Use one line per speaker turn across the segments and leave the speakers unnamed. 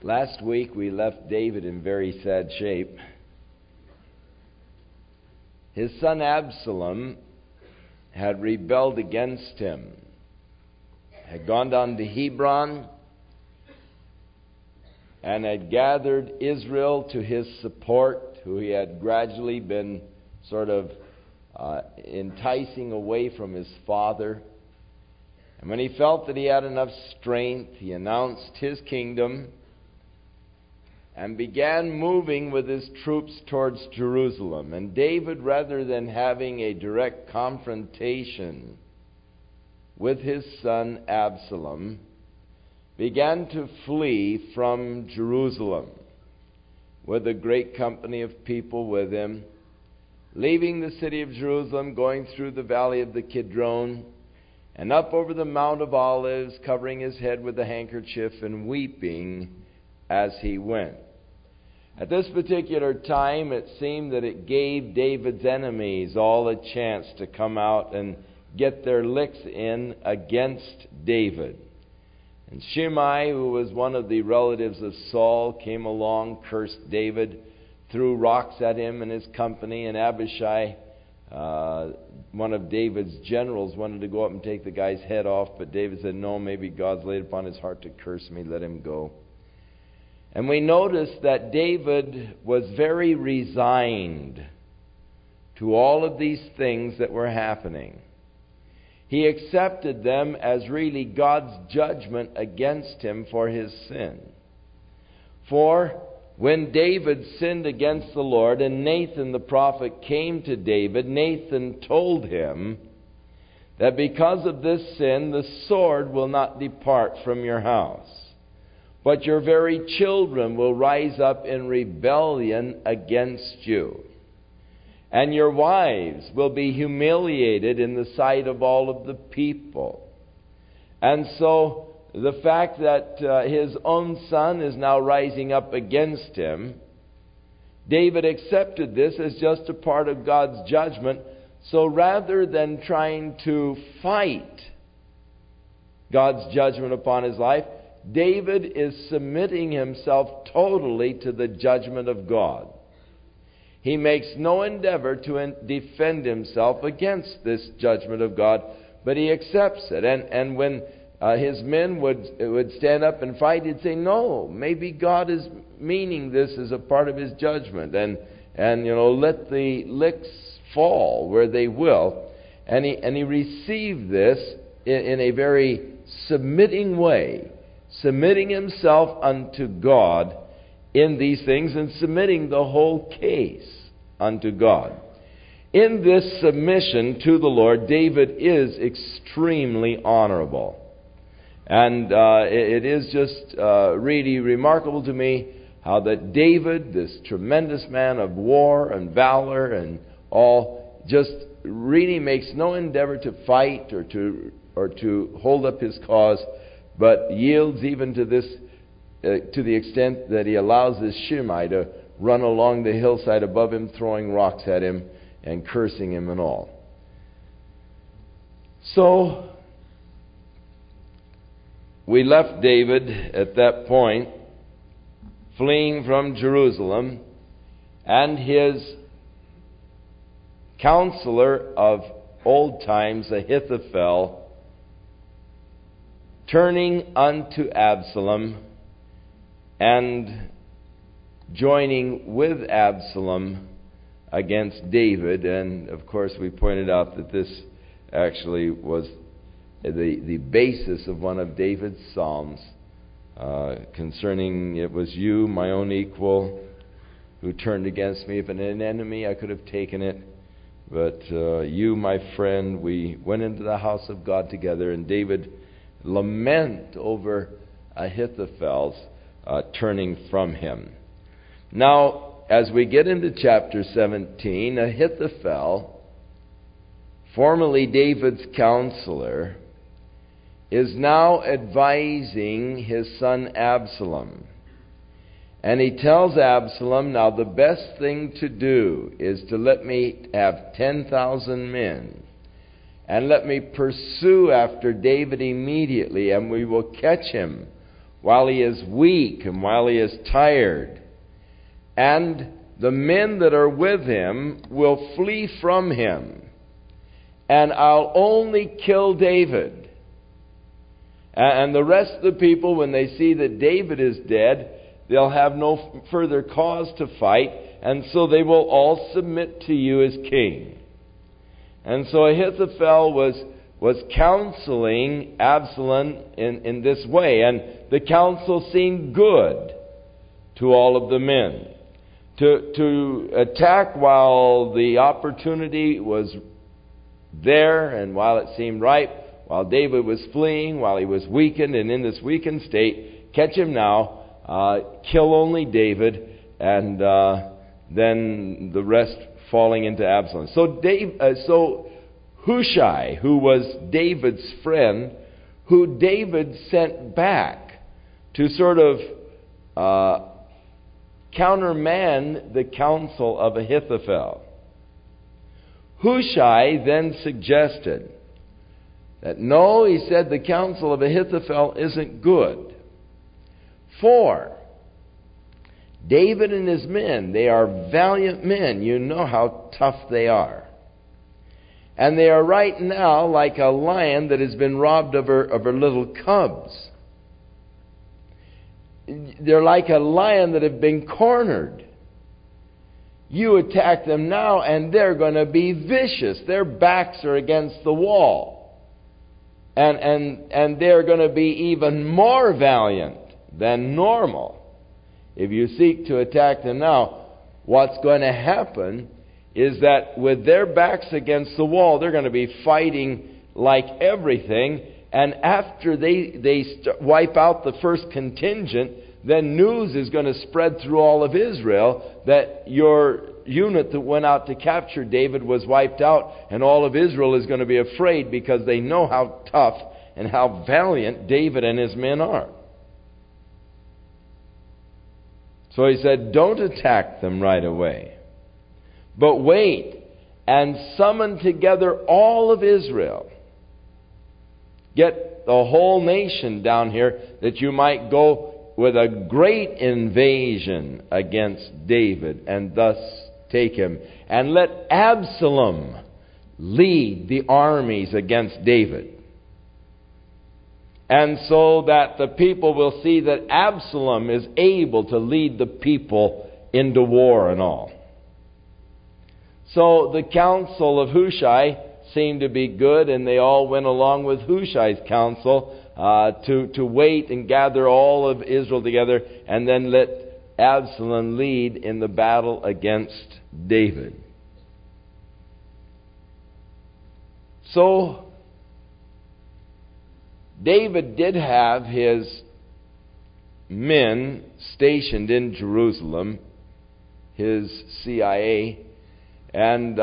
Last week we left David in very sad shape. His son Absalom had rebelled against him, had gone down to Hebron, and had gathered Israel to his support, who he had gradually been sort of enticing away from his father. And when he felt that he had enough strength, he announced his kingdom and began moving with his troops towards Jerusalem. And David, rather than having a direct confrontation with his son Absalom, began to flee from Jerusalem with a great company of people with him, leaving the city of Jerusalem, going through the valley of the Kidron, and up over the Mount of Olives, covering his head with a handkerchief and weeping as he went. At this particular time, it seemed that it gave David's enemies all a chance to come out and get their licks in against David. And Shimei, who was one of the relatives of Saul, came along, cursed David, threw rocks at him and his company, and Abishai, one of David's generals, wanted to go up and take the guy's head off, but David said, no, maybe God's laid upon his heart to curse me, let him go. And we notice that David was very resigned to all of these things that were happening. He accepted them as really God's judgment against him for his sin. For when David sinned against the Lord and Nathan the prophet came to David, Nathan told him that because of this sin, the sword will not depart from your house, but your very children will rise up in rebellion against you. And your wives will be humiliated in the sight of all of the people. And so the fact that his own son is now rising up against him, David accepted this as just a part of God's judgment. So rather than trying to fight God's judgment upon his life, David is submitting himself totally to the judgment of God. He makes no endeavor to defend himself against this judgment of God, but he accepts it. And when his men would stand up and fight, he'd say, no, maybe God is meaning this as a part of his judgment. And let the licks fall where they will. And he received this in a very submitting way, submitting himself unto God in these things and submitting the whole case unto God. In this submission to the Lord, David is extremely honorable. And it is just really remarkable to me how that David, this tremendous man of war and valor and all, just really makes no endeavor to fight or to hold up his cause, but yields even to this, to the extent that he allows this Shimei to run along the hillside above him, throwing rocks at him and cursing him and all. So we left David at that point, fleeing from Jerusalem, and his counselor of old times, Ahithophel, turning unto Absalom and joining with Absalom against David. And of course we pointed out that this actually was the basis of one of David's psalms concerning, it was you, my own equal, who turned against me. If an enemy, I could have taken it, but you, my friend, we went into the house of God together. And David lament over Ahithophel's turning from him. Now, as we get into chapter 17, Ahithophel, formerly David's counselor, is now advising his son Absalom. And he tells Absalom, now the best thing to do is to let me have 10,000 men, and let me pursue after David immediately, and we will catch him while he is weak and while he is tired. And the men that are with him will flee from him. And I'll only kill David. And the rest of the people, when they see that David is dead, they'll have no further cause to fight, and so they will all submit to you as king. And so Ahithophel was counseling Absalom in this way, and the counsel seemed good to all of the men. To attack while the opportunity was there and while it seemed ripe, while David was fleeing, while he was weakened and in this weakened state, catch him now, kill only David, and then the rest falling into Absalom. So Hushai, who was David's friend, who David sent back to sort of countermand the counsel of Ahithophel. Hushai then suggested that no, he said, the counsel of Ahithophel isn't good. For David and his men, they are valiant men. You know how tough they are. And they are right now like a lion that has been robbed of her little cubs. They're like a lion that have been cornered. You attack them now and they're going to be vicious. Their backs are against the wall. And they're going to be even more valiant than normal. If you seek to attack them now, what's going to happen is that with their backs against the wall, they're going to be fighting like everything. And after they wipe out the first contingent, then news is going to spread through all of Israel that your unit that went out to capture David was wiped out, and all of Israel is going to be afraid because they know how tough and how valiant David and his men are. So he said, don't attack them right away, but wait and summon together all of Israel. Get the whole nation down here that you might go with a great invasion against David and thus take him. And let Absalom lead the armies against David. And so that the people will see that Absalom is able to lead the people into war and all. So the counsel of Hushai seemed to be good, and they all went along with Hushai's counsel to wait and gather all of Israel together and then let Absalom lead in the battle against David. So David did have his men stationed in Jerusalem, his CIA, and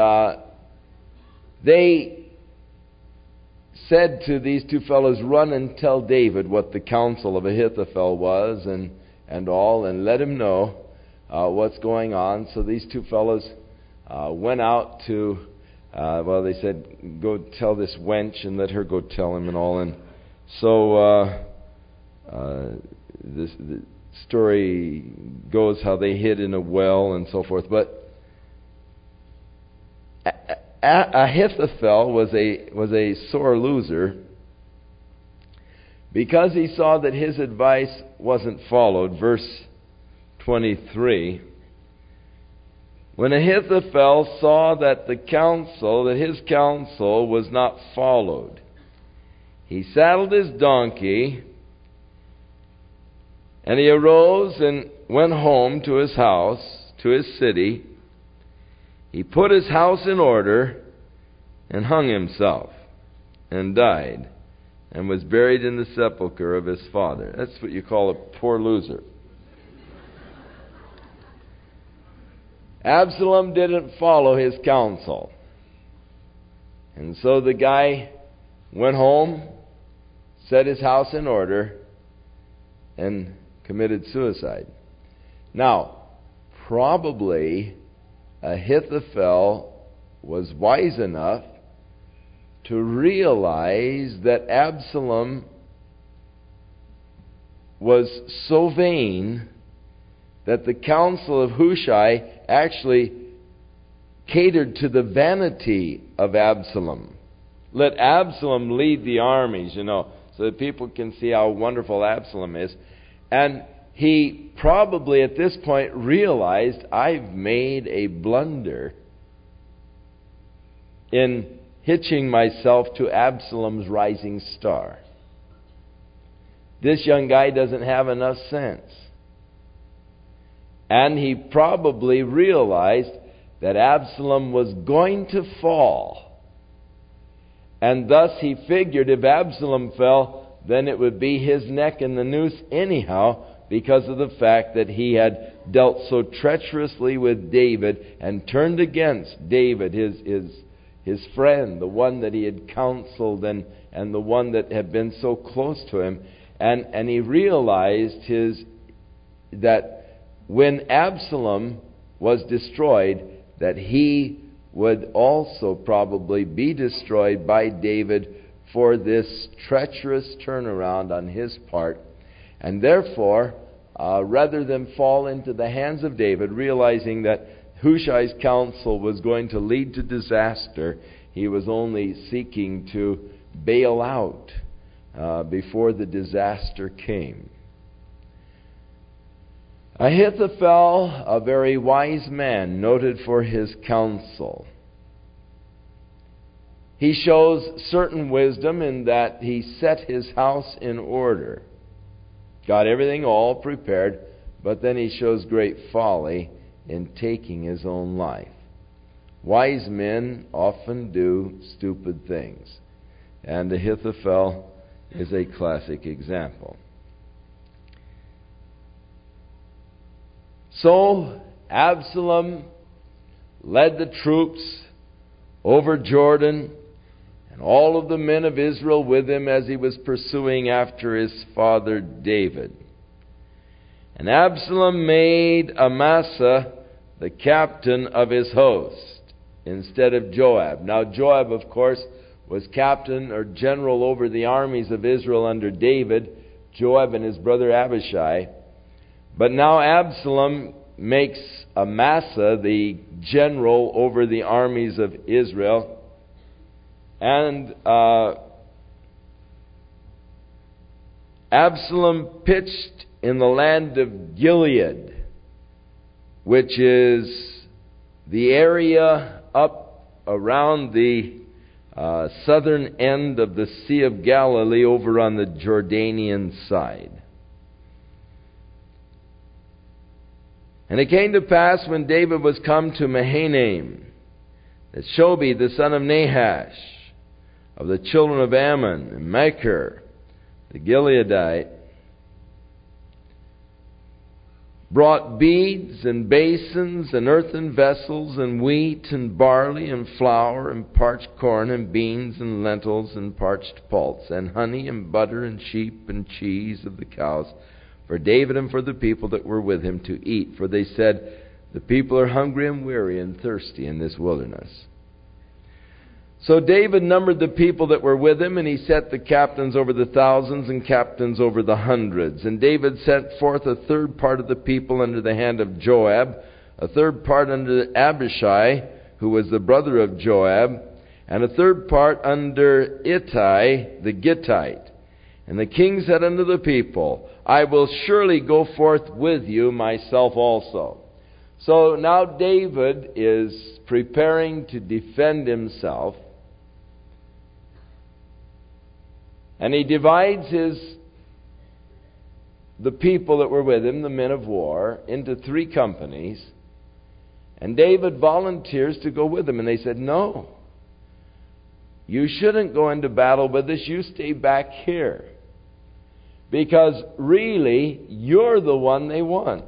they said to these two fellows, run and tell David what the counsel of Ahithophel was and all, and let him know what's going on. So these two fellows went out to, they said, go tell this wench and let her go tell him and all. And so the story goes how they hid in a well and so forth. But Ahithophel was a sore loser because he saw that his advice wasn't followed. Verse 23. When Ahithophel saw that his counsel was not followed, he saddled his donkey, and he arose and went home to his house, to his city. He put his house in order and hung himself and died and was buried in the sepulchre of his father. That's what you call a poor loser. Absalom didn't follow his counsel. And so the guy went home, set his house in order, and committed suicide. Now, probably Ahithophel was wise enough to realize that Absalom was so vain that the counsel of Hushai actually catered to the vanity of Absalom. Let Absalom lead the armies, so that people can see how wonderful Absalom is. And he probably at this point realized, I've made a blunder in hitching myself to Absalom's rising star. This young guy doesn't have enough sense. And he probably realized that Absalom was going to fall. And thus he figured if Absalom fell, then it would be his neck in the noose anyhow, because of the fact that he had dealt so treacherously with David and turned against David, his friend, the one that he had counseled and the one that had been so close to him. And he realized that when Absalom was destroyed, that he would also probably be destroyed by David for this treacherous turnaround on his part. And therefore, rather than fall into the hands of David, realizing that Hushai's counsel was going to lead to disaster, he was only seeking to bail out before the disaster came. Ahithophel, a very wise man, noted for his counsel. He shows certain wisdom in that he set his house in order. Got everything all prepared, but then he shows great folly in taking his own life. Wise men often do stupid things, and Ahithophel is a classic example. So Absalom led the troops over Jordan, and all of the men of Israel with him as he was pursuing after his father David. And Absalom made Amasa the captain of his host instead of Joab. Now Joab, of course, was captain or general over the armies of Israel under David, Joab and his brother Abishai. But now Absalom makes Amasa the general over the armies of Israel. And Absalom pitched in the land of Gilead, which is the area up around the southern end of the Sea of Galilee over on the Jordanian side. And it came to pass when David was come to Mahanaim, that Shobi the son of Nahash, of the children of Ammon, and Machir the Gileadite, brought beads and basins and earthen vessels and wheat and barley and flour and parched corn and beans and lentils and parched pulse and honey and butter and sheep and cheese of the cows for David and for the people that were with him to eat. For they said, the people are hungry and weary and thirsty in this wilderness. So David numbered the people that were with him, and he set the captains over the thousands and captains over the hundreds. And David sent forth a third part of the people under the hand of Joab, a third part under Abishai, who was the brother of Joab, and a third part under Ittai the Gittite. And the king said unto the people, I will surely go forth with you myself also. So now David is preparing to defend himself. And he divides the people that were with him, the men of war, into 3 companies. And David volunteers to go with them. And they said, no, you shouldn't go into battle with us. You stay back here. Because really, you're the one they want.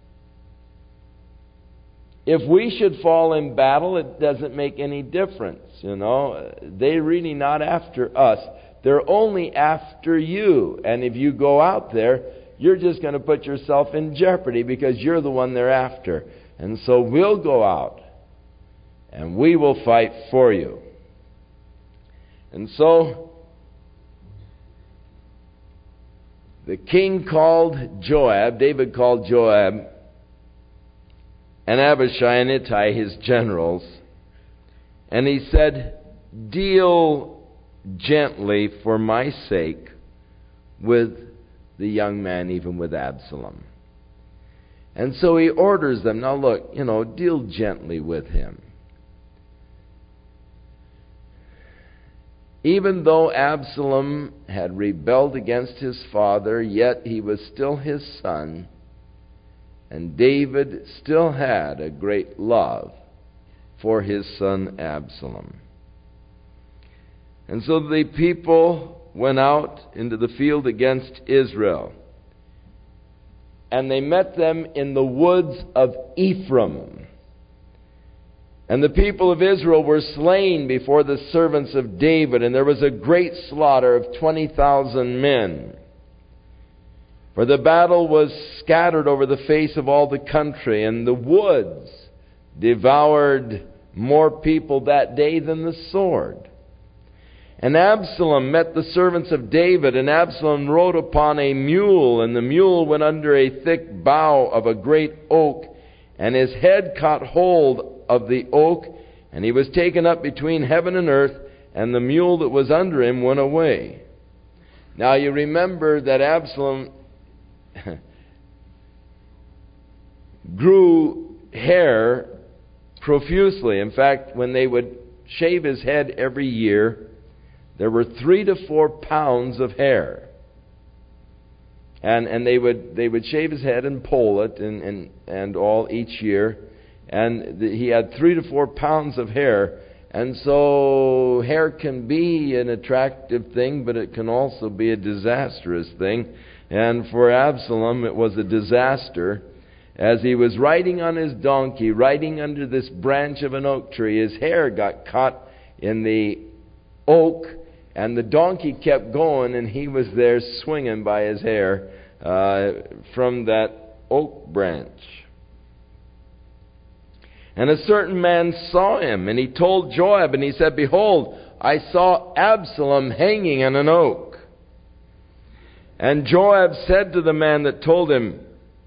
If we should fall in battle, it doesn't make any difference, They're really not after us. They're only after you. And if you go out there, you're just going to put yourself in jeopardy because you're the one they're after. And so we'll go out and we will fight for you. And so the king called Joab, David called Joab, and Abishai and Ittai, his generals, and he said, "Deal gently for my sake with the young man, even with Absalom." And so he orders them, now look, deal gently with him. Even though Absalom had rebelled against his father, yet he was still his son, and David still had a great love for his son Absalom. And so the people went out into the field against Israel, and they met them in the woods of Ephraim. And the people of Israel were slain before the servants of David, and there was a great slaughter of 20,000 men. For the battle was scattered over the face of all the country, and the woods devoured more people that day than the sword. And Absalom met the servants of David, and Absalom rode upon a mule, and the mule went under a thick bough of a great oak, and his head caught hold of the oak, and he was taken up between heaven and earth, and the mule that was under him went away. Now you remember that Absalom grew hair profusely. In fact, when they would shave his head every year, there were 3 to 4 pounds of hair. And they would shave his head and poll it and all each year. And he had 3 to 4 pounds of hair. And so hair can be an attractive thing, but it can also be a disastrous thing. And for Absalom, it was a disaster. As he was riding on his donkey, riding under this branch of an oak tree, his hair got caught in the oak, and the donkey kept going, and he was there swinging by his hair from that oak branch. And a certain man saw him, and he told Joab, and he said, "Behold, I saw Absalom hanging on an oak." And Joab said to the man that told him,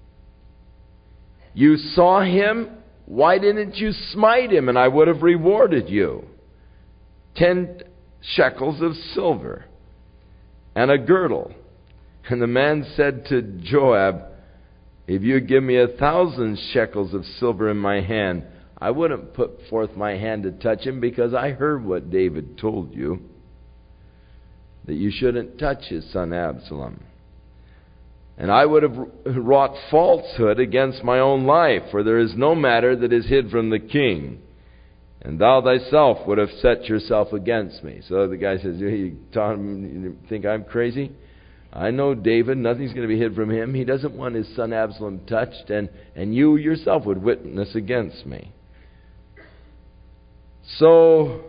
"You saw him? Why didn't you smite him, and I would have rewarded you 10 shekels of silver and a girdle?" And the man said to Joab, "If you give me 1,000 shekels of silver in my hand, I wouldn't put forth my hand to touch him, because I heard what David told you, that you shouldn't touch his son Absalom. And I would have wrought falsehood against my own life, for there is no matter that is hid from the king. And thou thyself would have set yourself against me." So the guy says, "You think I'm crazy? I know David, nothing's going to be hid from him. He doesn't want his son Absalom touched, and you yourself would witness against me." So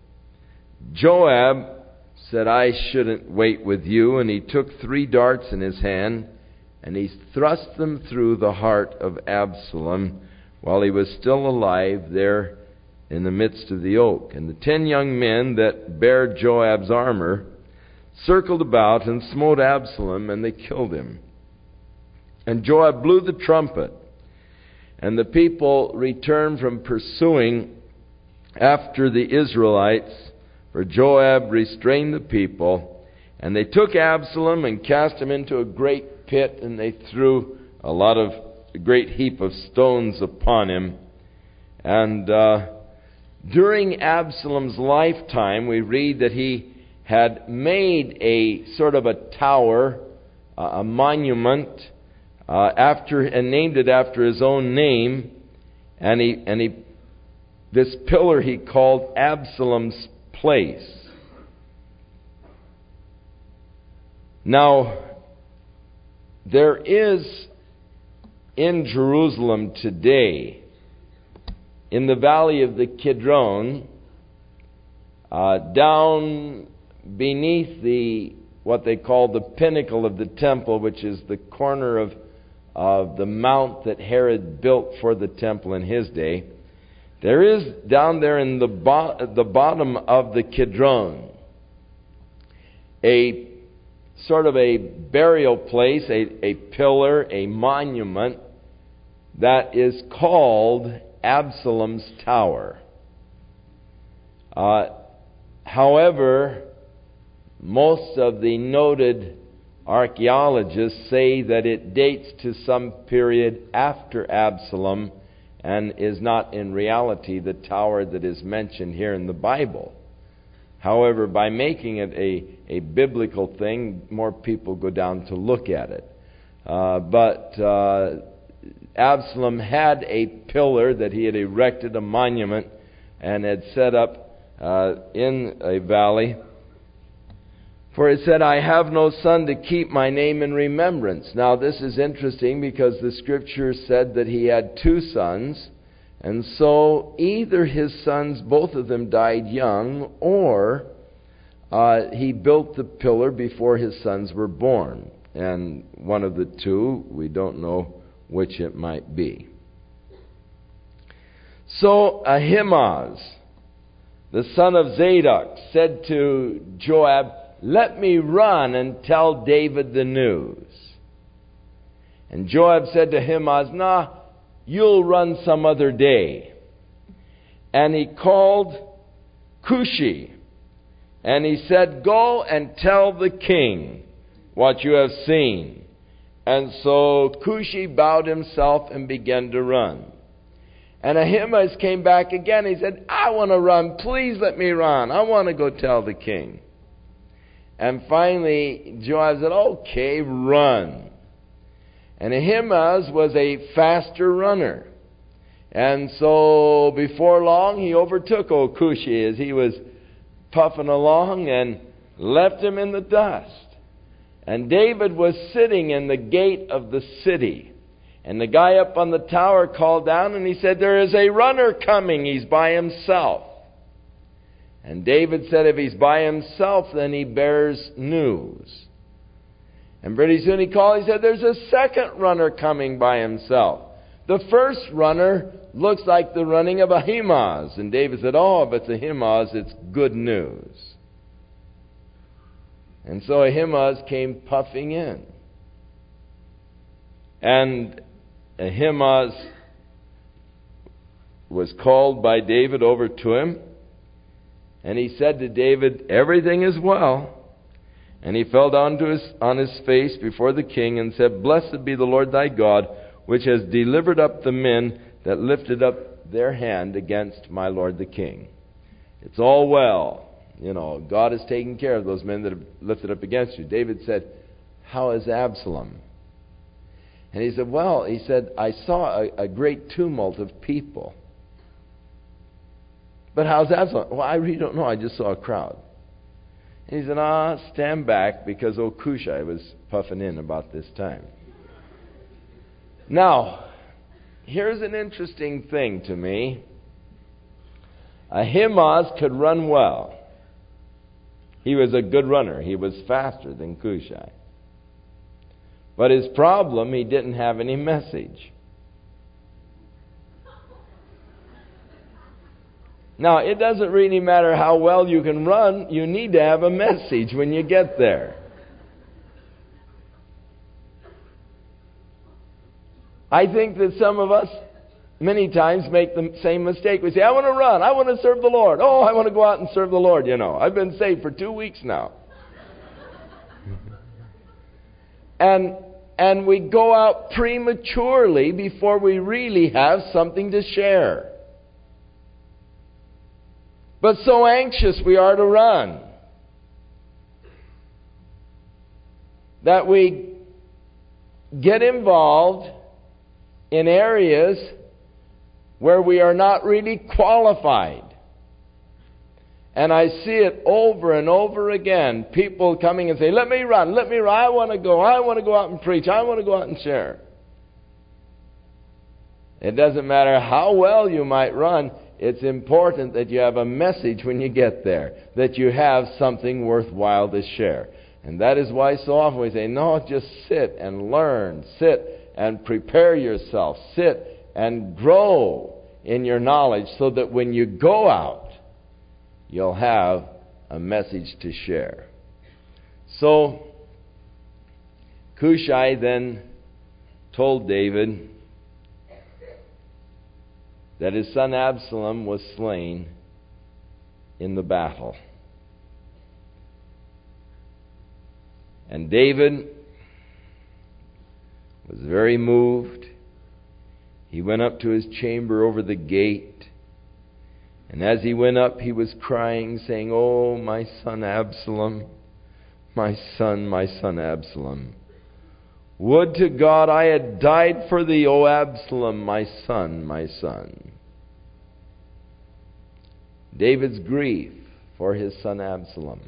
Joab said, "I shouldn't wait with you." And he took 3 darts in his hand, and he thrust them through the heart of Absalom while he was still alive there in the midst of the oak. And the 10 young men that bare Joab's armor circled about and smote Absalom, and they killed him. And Joab blew the trumpet, and the people returned from pursuing after the Israelites, for Joab restrained the people. And they took Absalom and cast him into a great pit, and they threw a great heap of stones upon him. And during Absalom's lifetime, we read that he had made a sort of a tower, a monument, and named it after his own name. And this pillar he called Absalom's Place. Now, there is in Jerusalem today, in the valley of the Kidron, down beneath what they call the pinnacle of the temple, which is the corner of the mount that Herod built for the temple in his day, there is down there in the bottom of the Kidron a sort of a burial place, a pillar, a monument that is called Absalom's Tower. However, most of the noted archaeologists say that it dates to some period after Absalom and is not in reality the tower that is mentioned here in the Bible. However, by making it a biblical thing, more people go down to look at it. But Absalom had a pillar that he had erected, a monument, and had set up in a valley. For it said, I have no son to keep my name in remembrance. Now this is interesting because the Scripture said that he had two sons. And so either his sons, both of them died young, or he built the pillar before his sons were born. And one of the two, we don't know which it might be. So Ahimaaz, the son of Zadok, said to Joab, let me run and tell David the news. And Joab said to Ahimaaz, nah, you'll run some other day. And he called Cushi, and he said, go and tell the king what you have seen. And so Cushi bowed himself and began to run. And Ahimaaz came back again. He said, I want to run. Please let me run. I want to go tell the king. And finally, Joab said, okay, run. And Ahimaaz was a faster runner. And so before long, he overtook old Cushi as he was puffing along and left him in the dust. And David was sitting in the gate of the city. And the guy up on the tower called down and he said, there is a runner coming. He's by himself. And David said, if he's by himself, then he bears news. And pretty soon he called, he said, there's a second runner coming by himself. The first runner looks like the running of Ahimaaz. And David said, oh, if it's Ahimaaz, it's good news. And so Ahimaaz came puffing in. And Ahimaaz was called by David over to him. And he said to David, everything is well. And he fell down on his face before the king and said, blessed be the Lord thy God, which has delivered up the men that lifted up their hand against my lord the king. It's all well. You know, God has taken care of those men that have lifted up against you. David said, how is Absalom? And he said, well, I saw a great tumult of people. But how's Absalom? Well, I really don't know. I just saw a crowd. And he said, stand back, because old Cushi was puffing in about this time. Now, here's an interesting thing to me. Ahimaaz could run well. He was a good runner. He was faster than Cushi. But his problem, he didn't have any message. Now, it doesn't really matter how well you can run. You need to have a message when you get there. I think that some of us many times make the same mistake. We say, I want to run. I want to serve the Lord. Oh, I want to go out and serve the Lord, you know. I've been saved for 2 weeks now. And we go out prematurely before we really have something to share. But so anxious we are to run that we get involved in areas where we are not really qualified. And I see it over and over again. People coming and say, let me run. I want to go out and preach. I want to go out and share. It doesn't matter how well you might run. It's important that you have a message when you get there, that you have something worthwhile to share. And that is why so often we say, no, just sit and learn. Sit and prepare yourself. Sit and grow in your knowledge so that when you go out, you'll have a message to share. So, Hushai then told David that his son Absalom was slain in the battle. And David was very moved. He went up to his chamber over the gate. And as he went up, he was crying, saying, "Oh, my son Absalom, my son Absalom. Would to God I had died for thee, O Absalom, my son, my son." David's grief for his son Absalom.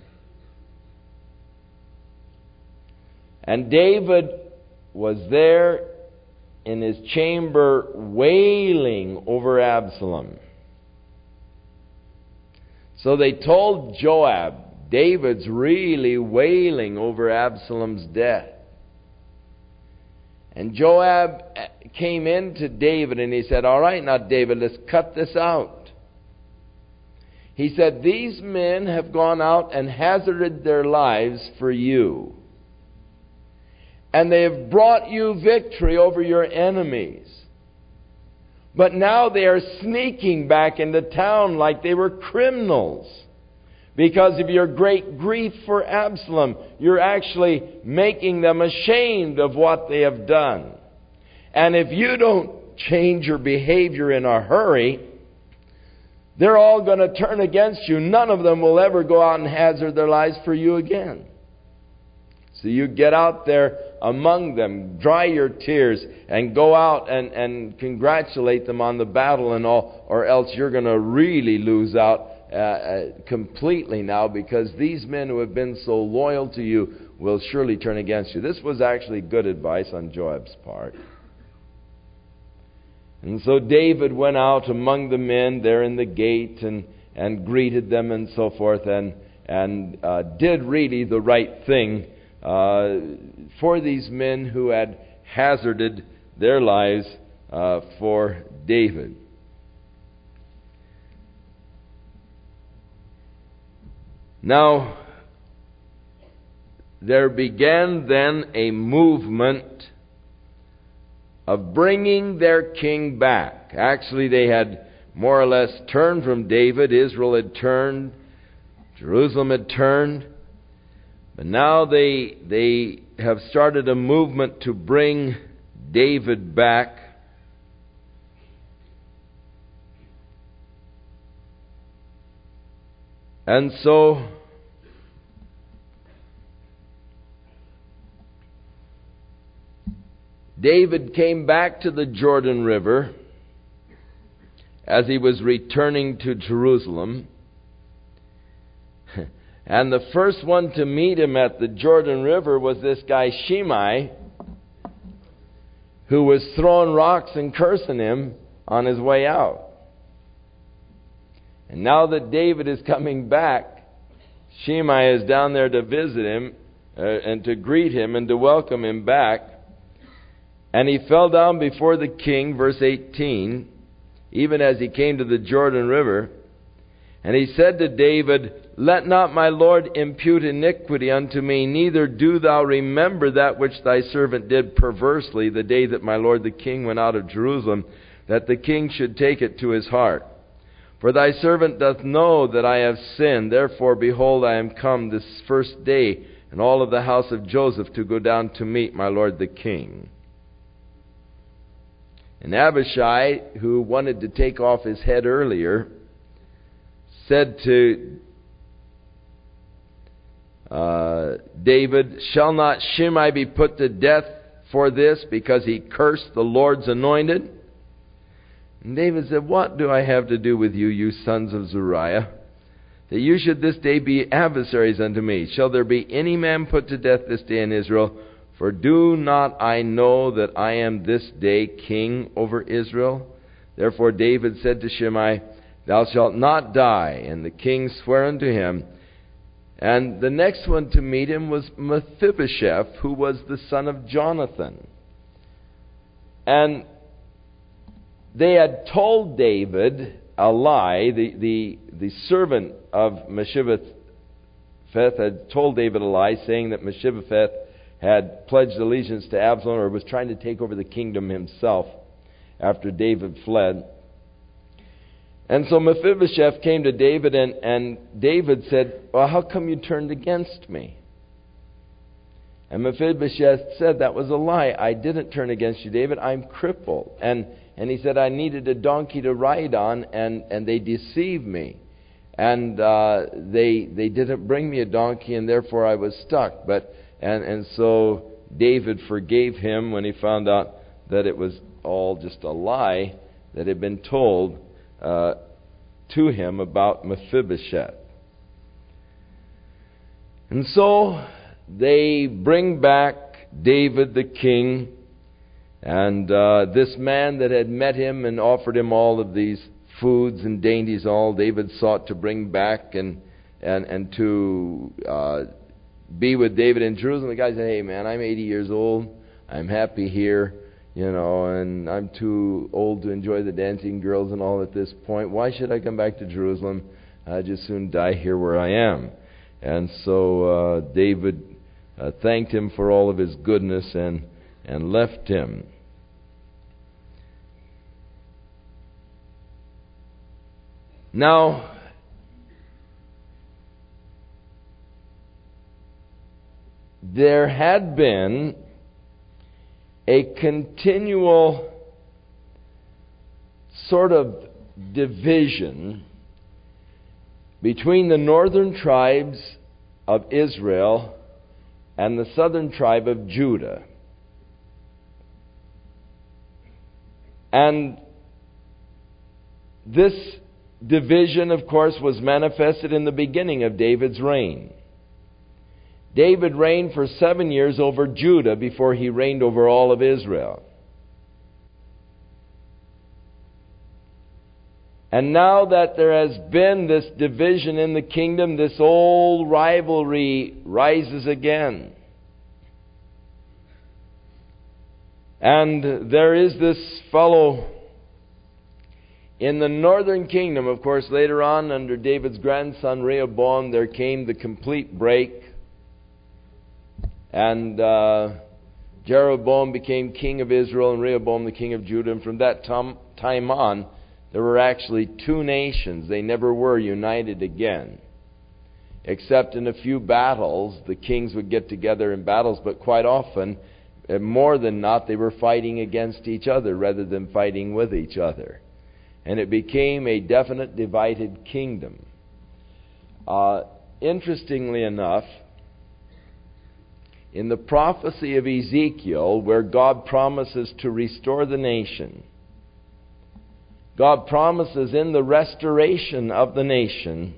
And David was there in his chamber wailing over Absalom. So they told Joab, "David's really wailing over Absalom's death." And Joab came in to David and he said, "All right, now David, let's cut this out." He said, "These men have gone out and hazarded their lives for you. And they have brought you victory over your enemies. But now they are sneaking back into town like they were criminals. Because of your great grief for Absalom, you're actually making them ashamed of what they have done. And if you don't change your behavior in a hurry, they're all going to turn against you. None of them will ever go out and hazard their lives for you again. So you get out there among them, dry your tears, and go out and congratulate them on the battle and all, or else you're going to really lose out completely now, because these men who have been so loyal to you will surely turn against you." This was actually good advice on Joab's part. And so David went out among the men there in the gate and greeted them and so forth, and did really the right thing for these men who had hazarded their lives for David. Now, there began then a movement of bringing their king back. Actually, they had more or less turned from David. Israel had turned. Jerusalem had turned. But now they have started a movement to bring David back. And so David came back to the Jordan River as he was returning to Jerusalem. And the first one to meet him at the Jordan River was this guy Shimei, who was throwing rocks and cursing him on his way out. And now that David is coming back, Shimei is down there to visit him and to greet him and to welcome him back. And he fell down before the king, verse 18, even as he came to the Jordan River. And he said to David, "Let not my lord impute iniquity unto me, neither do thou remember that which thy servant did perversely the day that my lord the king went out of Jerusalem, that the king should take it to his heart. For thy servant doth know that I have sinned. Therefore, behold, I am come this first day, and all of the house of Joseph, to go down to meet my lord the king." And Abishai, who wanted to take off his head earlier, said to David, "Shall not Shimei be put to death for this, because he cursed the Lord's anointed?" And David said, "What do I have to do with you, you sons of Zeruiah, that you should this day be adversaries unto me? Shall there be any man put to death this day in Israel? For do not I know that I am this day king over Israel?" Therefore David said to Shimei, "Thou shalt not die." And the king sware unto him. And the next one to meet him was Mephibosheth, who was the son of Jonathan. And they had told David a lie. The servant of Mephibosheth had told David a lie, saying that Mephibosheth had pledged allegiance to Absalom, or was trying to take over the kingdom himself after David fled. And so Mephibosheth came to David, and David said, "Well, how come you turned against me?" And Mephibosheth said, "That was a lie. I didn't turn against you, David. I'm crippled." And he said, "I needed a donkey to ride on, and they deceived me. And they didn't bring me a donkey, and therefore I was stuck." And so David forgave him when he found out that it was all just a lie that had been told to him about Mephibosheth. And so they bring back David the king, and this man that had met him and offered him all of these foods and dainties, all David sought to bring back and to be with David in Jerusalem. The guy said, "Hey man, I'm 80 years old. I'm happy here, and I'm too old to enjoy the dancing girls and all at this point. Why should I come back to Jerusalem? I'd just soon die here where I am." And so David thanked him for all of his goodness and left him. Now, there had been a continual sort of division between the northern tribes of Israel and the southern tribe of Judah. And this division, of course, was manifested in the beginning of David's reign. David reigned for 7 years over Judah before he reigned over all of Israel. And now that there has been this division in the kingdom, this old rivalry rises again. And there is this fellow in the northern kingdom. Of course, later on, under David's grandson Rehoboam, there came the complete break. And Jeroboam became king of Israel and Rehoboam the king of Judah. And from that time on, there were actually two nations. They never were united again. Except in a few battles, the kings would get together in battles, but quite often, more than not, they were fighting against each other rather than fighting with each other. And it became a definite divided kingdom. Interestingly enough, in the prophecy of Ezekiel, where God promises to restore the nation, God promises in the restoration of the nation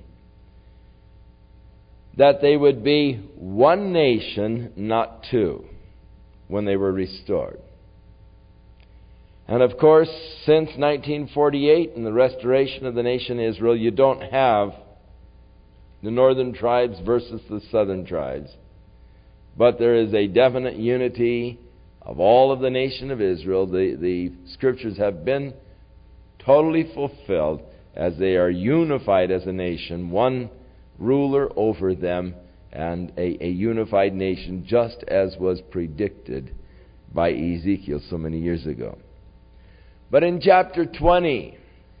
that they would be one nation, not two, when they were restored. And of course, since 1948 and the restoration of the nation Israel, you don't have the northern tribes versus the southern tribes. But there is a definite unity of all of the nation of Israel. The scriptures have been totally fulfilled as they are unified as a nation, one ruler over them, and a unified nation, just as was predicted by Ezekiel so many years ago. But in chapter 20,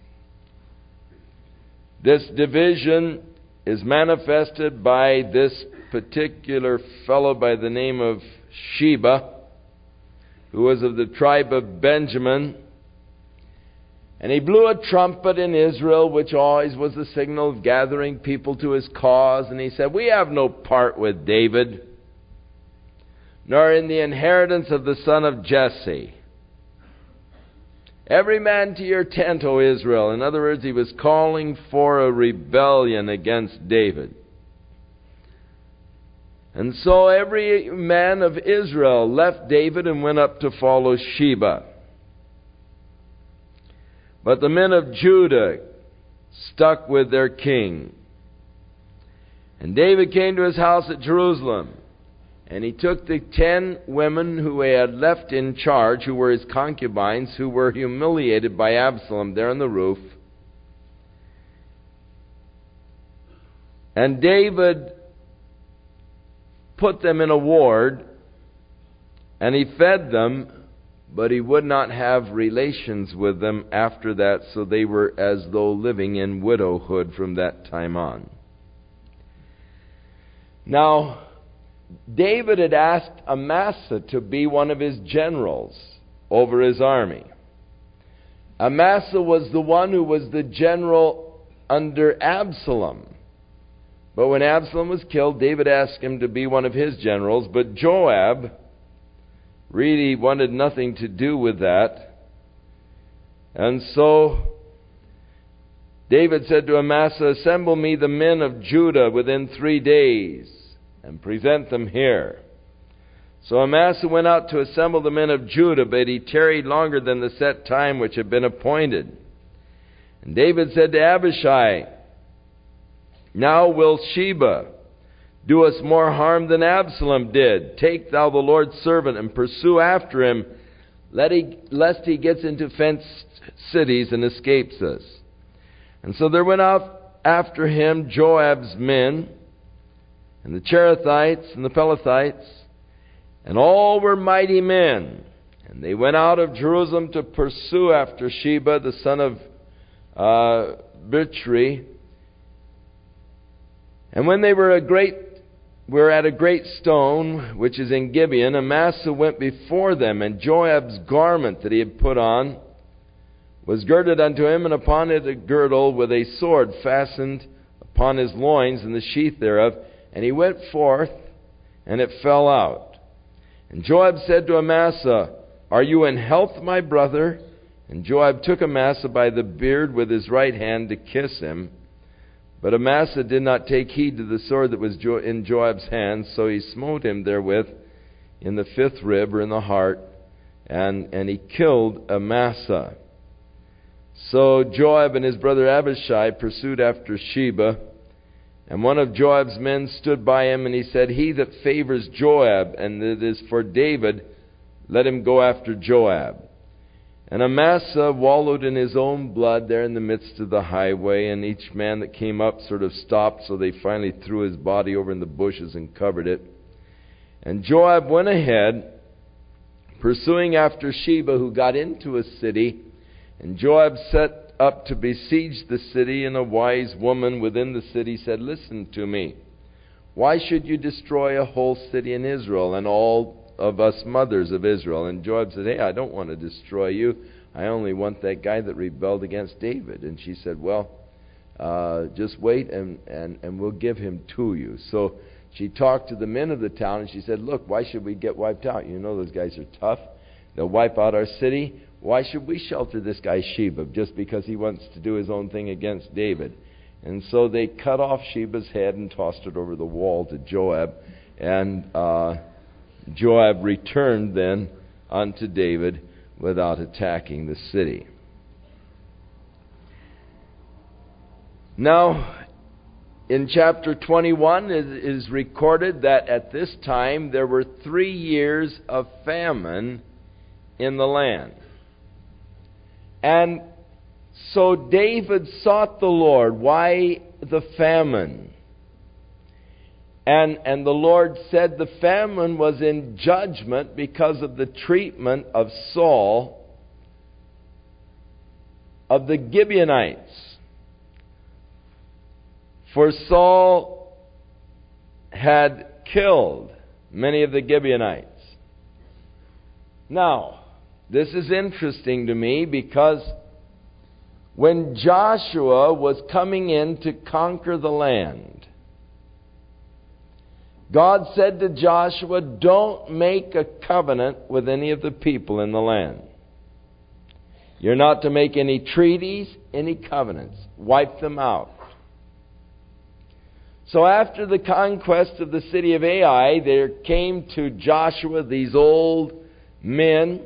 this division is manifested by this particular fellow by the name of Sheba, who was of the tribe of Benjamin. And he blew a trumpet in Israel, which always was the signal of gathering people to his cause. And he said, "We have no part with David, nor in the inheritance of the son of Jesse. Every man to your tent, O Israel." In other words, he was calling for a rebellion against David. And so every man of Israel left David and went up to follow Sheba. But the men of Judah stuck with their king. And David came to his house at Jerusalem. And he took the 10 women who he had left in charge, who were his concubines, who were humiliated by Absalom there on the roof. And David put them in a ward And he fed them, but he would not have relations with them after that, so they were as though living in widowhood from that time on. Now, David had asked Amasa to be one of his generals over his army. Amasa was the one who was the general under Absalom. But when Absalom was killed, David asked him to be one of his generals. But Joab really wanted nothing to do with that. And so David said to Amasa, "Assemble me the men of Judah within 3 days, and present them here." So Amasa went out to assemble the men of Judah, but he tarried longer than the set time which had been appointed. And David said to Abishai, "Now will Sheba do us more harm than Absalom did. Take thou the Lord's servant and pursue after him, lest he gets into fenced cities and escapes us." And so there went out after him Joab's men, and the Cherethites and the Pelethites, and all were mighty men. And they went out of Jerusalem to pursue after Sheba, the son of Bichri. And when they were at a great stone, which is in Gibeon, Amasa went before them, and Joab's garment that he had put on was girded unto him, and upon it a girdle with a sword fastened upon his loins, and the sheath thereof. And he went forth, and it fell out. And Joab said to Amasa, "Are you in health, my brother?" And Joab took Amasa by the beard with his right hand to kiss him. But Amasa did not take heed to the sword that was in Joab's hand, so he smote him therewith in the 5th rib, or in the heart, and he killed Amasa. So Joab and his brother Abishai pursued after Sheba, and one of Joab's men stood by him, and he said, "He that favors Joab, and that is for David, let him go after Joab." And Amasa wallowed in his own blood there in the midst of the highway, and each man that came up sort of stopped, so they finally threw his body over in the bushes and covered it. And Joab went ahead, pursuing after Sheba, who got into a city, and Joab set up to besiege the city, and a wise woman within the city said, "Listen to me. Why should you destroy a whole city in Israel, and all of us mothers of Israel?" And Joab said, "Hey, I don't want to destroy you. I only want that guy that rebelled against David." And she said, "Well, just wait, and we'll give him to you." So she talked to the men of the town, and she said, "Look, why should we get wiped out? You know those guys are tough. They'll wipe out our city. Why should we shelter this guy Sheba just because he wants to do his own thing against David?" And so they cut off Sheba's head and tossed it over the wall to Joab. And Joab returned then unto David without attacking the city. Now, in chapter 21, it is recorded that at this time there were 3 years of famine in the land. And so David sought the Lord. Why the famine? And the Lord said the famine was in judgment because of the treatment of Saul of the Gibeonites. For Saul had killed many of the Gibeonites. Now, this is interesting to me because when Joshua was coming in to conquer the land, God said to Joshua, "Don't make a covenant with any of the people in the land. You're not to make any treaties, any covenants. Wipe them out." So after the conquest of the city of Ai, there came to Joshua these old men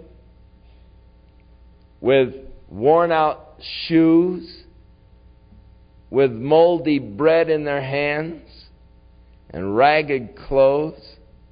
with worn out shoes, with moldy bread in their hands, and ragged clothes.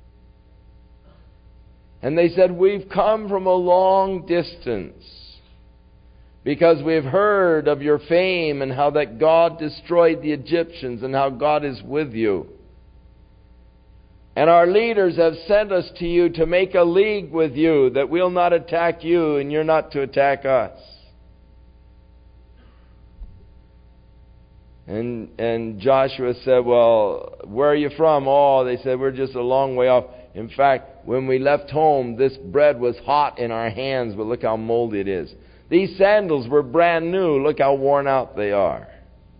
And they said, "We've come from a long distance because we've heard of your fame and how that God destroyed the Egyptians and how God is with you. And our leaders have sent us to you to make a league with you, that we'll not attack you and you're not to attack us. And Joshua said, well, where are you from? Oh, they said, we're just a long way off. In fact, when we left home, this bread was hot in our hands, but look how moldy it is. These sandals were brand new. Look how worn out they are.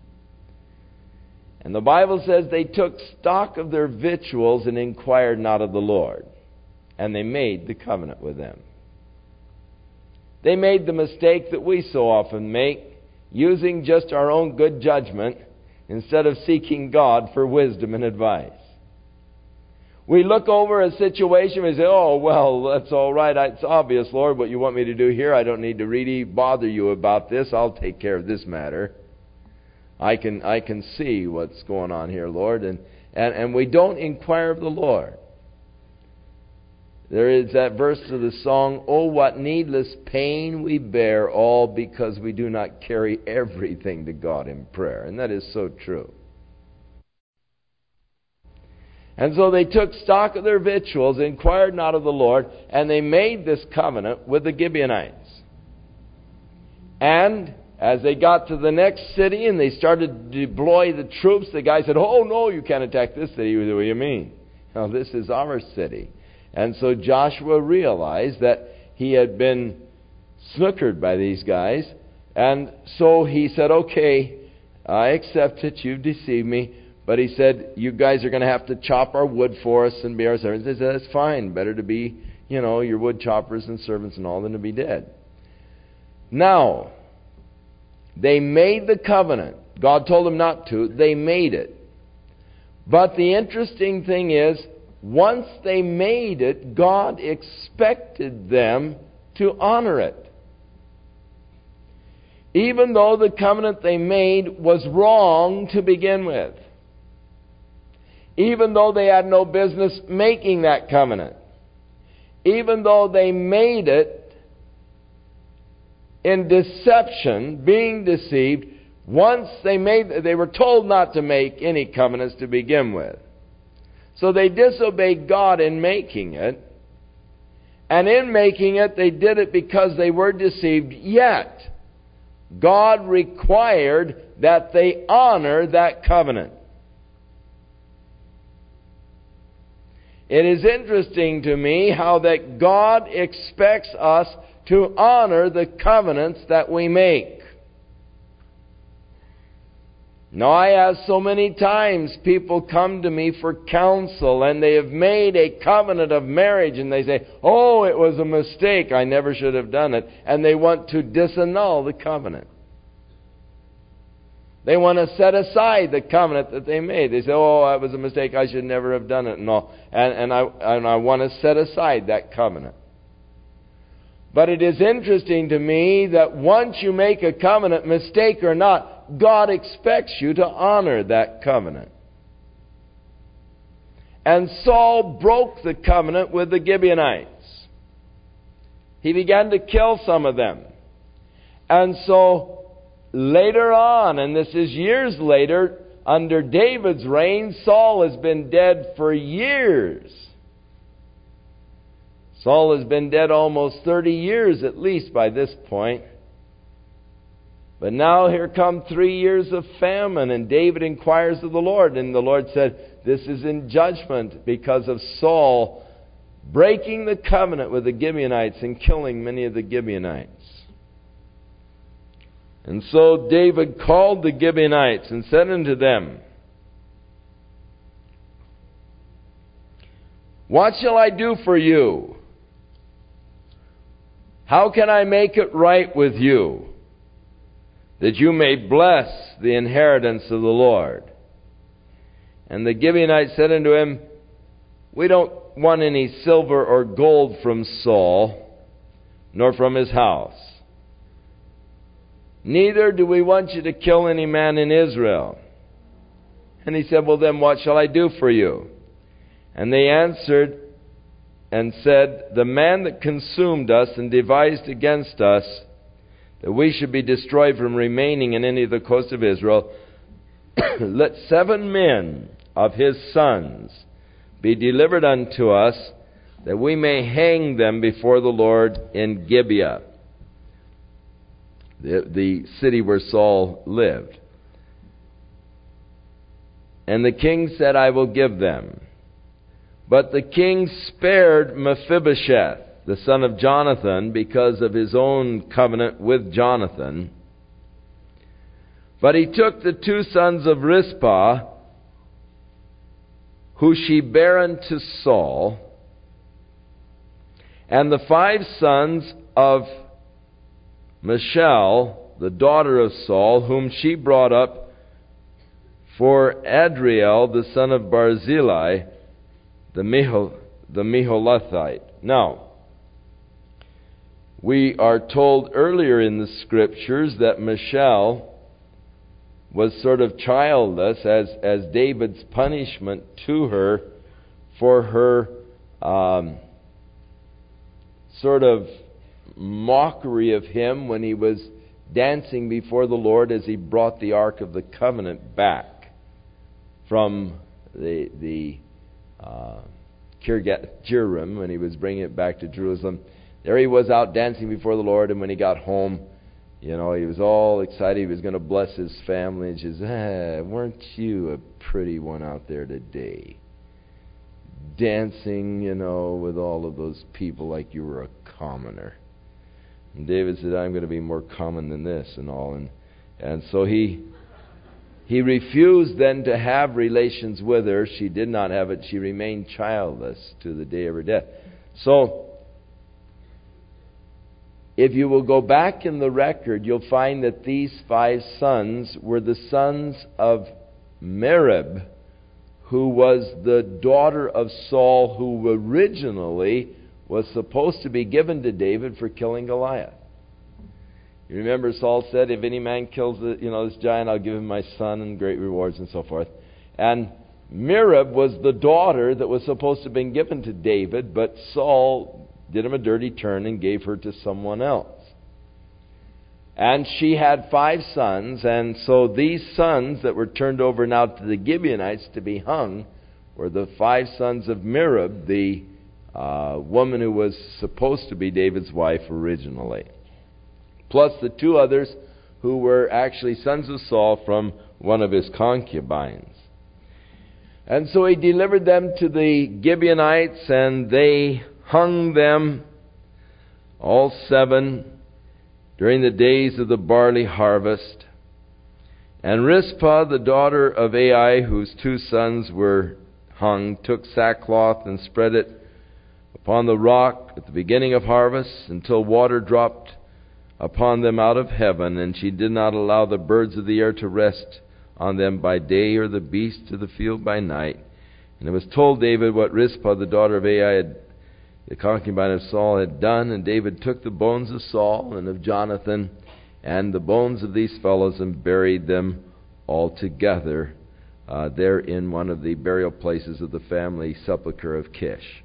And the Bible says they took stock of their victuals and inquired not of the Lord. And they made the covenant with them. They made the mistake that we so often make, using just our own good judgment instead of seeking God for wisdom and advice. We look over a situation and say, oh, well, that's all right. It's obvious, Lord, what you want me to do here. I don't need to really bother you about this. I'll take care of this matter. I can see what's going on here, Lord. And we don't inquire of the Lord. There is that verse of the song, oh, what needless pain we bear, all because we do not carry everything to God in prayer. And that is so true. And so they took stock of their victuals, inquired not of the Lord, and they made this covenant with the Gibeonites. And as they got to the next city and they started to deploy the troops, the guy said, oh, no, you can't attack this city. What do you mean? No, this is our city. And so Joshua realized that he had been snookered by these guys. And so he said, okay, I accept it. You've deceived me. But he said, you guys are going to have to chop our wood for us and be our servants. He said, that's fine. Better to be, your wood choppers and servants and all than to be dead. Now, they made the covenant. God told them not to. They made it. But the interesting thing is, once they made it, God expected them to honor it. Even though the covenant they made was wrong to begin with. Even though they had no business making that covenant. Even though they made it in deception, being deceived, once they were told not to make any covenants to begin with. So they disobeyed God in making it. And in making it, they did it because they were deceived. Yet, God required that they honor that covenant. It is interesting to me how that God expects us to honor the covenants that we make. Now, I have so many times people come to me for counsel and they have made a covenant of marriage and they say, oh, it was a mistake, I never should have done it. And they want to disannul the covenant. They want to set aside the covenant that they made. They say, oh, that was a mistake, I should never have done it and all. And I want to set aside that covenant. But it is interesting to me that once you make a covenant, mistake or not, God expects you to honor that covenant. And Saul broke the covenant with the Gibeonites. He began to kill some of them. And so later on, and this is years later, under David's reign, Saul has been dead for years. Saul has been dead almost 30 years at least by this point. But now here come 3 years of famine, and David inquires of the Lord. And the Lord said, this is in judgment because of Saul breaking the covenant with the Gibeonites and killing many of the Gibeonites. And so David called the Gibeonites and said unto them, what shall I do for you? How can I make it right with you, that you may bless the inheritance of the Lord? And the Gibeonites said unto him, we don't want any silver or gold from Saul, nor from his house. Neither do we want you to kill any man in Israel. And he said, well then what shall I do for you? And they answered and said, the man that consumed us and devised against us, that we should be destroyed from remaining in any of the coast of Israel, let 7 men of his sons be delivered unto us, that we may hang them before the Lord in Gibeah, the city where Saul lived. And the king said, I will give them. But the king spared Mephibosheth, the son of Jonathan, because of his own covenant with Jonathan. But he took the 2 sons of Rizpah, who she bare unto Saul, and the 5 sons of Michal, the daughter of Saul, whom she brought up for Adriel, the son of Barzillai, the Meholathite. Now, we are told earlier in the Scriptures that Michal was sort of childless as David's punishment to her for her sort of mockery of him when he was dancing before the Lord as he brought the Ark of the Covenant back from the Kirjath Jearim, when he was bringing it back to Jerusalem. There he was out dancing before the Lord, and when he got home, he was all excited. He was going to bless his family, and she says, weren't you a pretty one out there today? Dancing, with all of those people like you were a commoner. And David said, I'm going to be more common than this and all. And so he refused then to have relations with her. She did not have it. She remained childless to the day of her death. So, if you will go back in the record, you'll find that these 5 sons were the sons of Merib, who was the daughter of Saul, who originally was supposed to be given to David for killing Goliath. You remember Saul said, if any man kills this giant, I'll give him my son and great rewards and so forth. And Merib was the daughter that was supposed to have been given to David, but Saul did him a dirty turn and gave her to someone else. And she had 5 sons, and so these sons that were turned over now to the Gibeonites to be hung were the 5 sons of Merib, the woman who was supposed to be David's wife originally, plus the 2 others who were actually sons of Saul from one of his concubines. And so he delivered them to the Gibeonites, and they hung them, all 7, during the days of the barley harvest. And Rizpah, the daughter of Ai, whose 2 sons were hung, took sackcloth and spread it upon the rock at the beginning of harvest until water dropped upon them out of heaven, and she did not allow the birds of the air to rest on them by day, or the beasts of the field by night. And it was told David what Rizpah, the daughter of Ai, the concubine of Saul, had done. And David took the bones of Saul and of Jonathan and the bones of these fellows and buried them all together there in one of the burial places of the family sepulchre of Kish.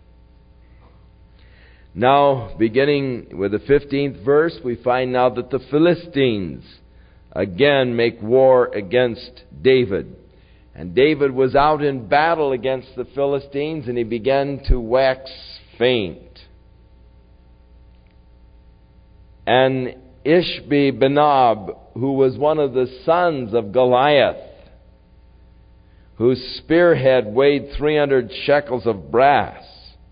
Now, beginning with the 15th verse, we find now that the Philistines again make war against David. And David was out in battle against the Philistines, and he began to wax faint. And Ishbi-Benob, who was one of the sons of Goliath, whose spearhead weighed 300 shekels of brass,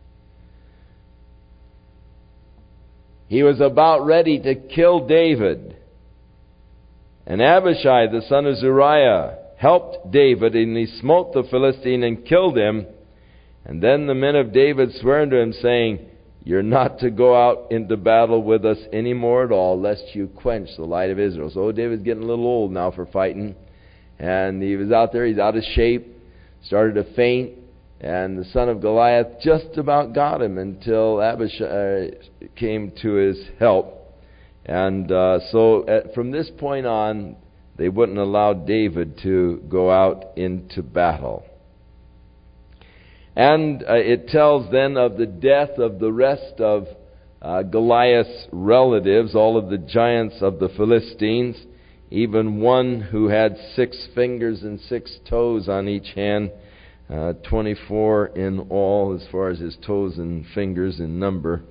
he was about ready to kill David. And Abishai, the son of Zeruiah, helped David, and he smote the Philistine and killed him. And then the men of David swore unto him, saying, You're not to go out into battle with us any more at all, lest you quench the light of Israel. So David's getting a little old now for fighting. And he was out there, he's out of shape, started to faint. And the son of Goliath just about got him until Abishai came to his help. And from this point on, they wouldn't allow David to go out into battle. And it tells then of the death of the rest of Goliath's relatives, all of the giants of the Philistines, even one who had 6 fingers and 6 toes on each hand. 24 in all as far as his toes and fingers in number.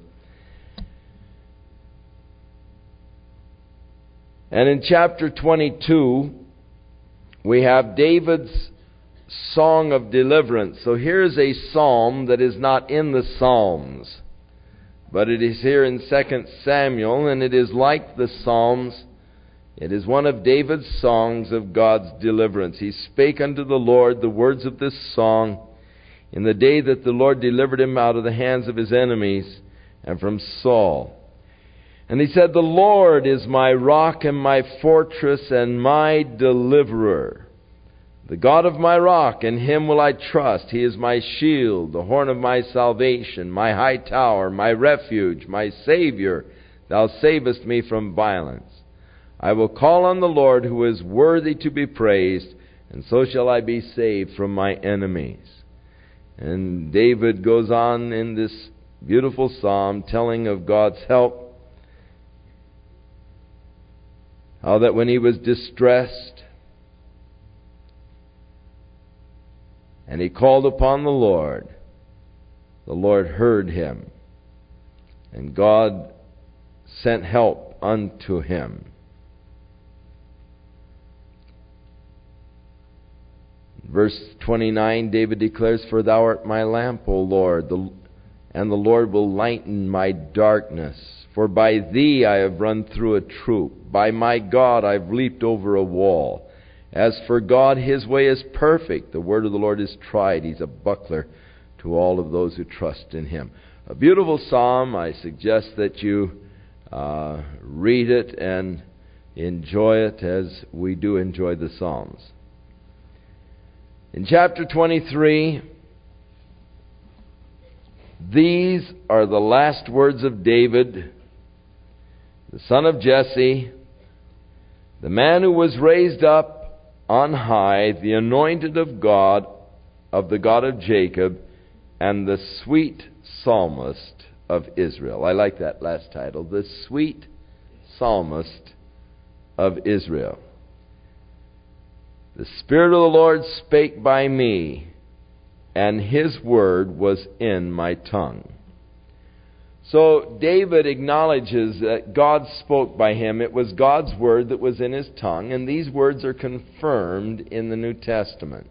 And in chapter 22, we have David's song of deliverance. So here's a psalm that is not in the Psalms, but it is here in 2 Samuel, and it is like the Psalms. It is one of David's songs of God's deliverance. He spake unto the Lord the words of this song in the day that the Lord delivered him out of the hands of his enemies and from Saul. And he said, The Lord is my rock and my fortress and my deliverer, the God of my rock, in him will I trust. He is my shield, the horn of my salvation, my high tower, my refuge, my Savior. Thou savest me from violence. I will call on the Lord, who is worthy to be praised, and so shall I be saved from my enemies. And David goes on in this beautiful psalm telling of God's help. How that when he was distressed, and he called upon the Lord heard him, and God sent help unto him. Verse 29, David declares, For thou art my lamp, O Lord, and the Lord will lighten my darkness. For by thee I have run through a troop. By my God I have leaped over a wall. As for God, his way is perfect. The word of the Lord is tried. He's a buckler to all of those who trust in him. A beautiful psalm. I suggest that you read it and enjoy it as we do enjoy the Psalms. In chapter 23, these are the last words of David, the son of Jesse, the man who was raised up on high, the anointed of God, of the God of Jacob, and the sweet psalmist of Israel. I like that last title, the sweet psalmist of Israel. The Spirit of the Lord spake by me, and his word was in my tongue. So David acknowledges that God spoke by him. It was God's word that was in his tongue, and these words are confirmed in the New Testament.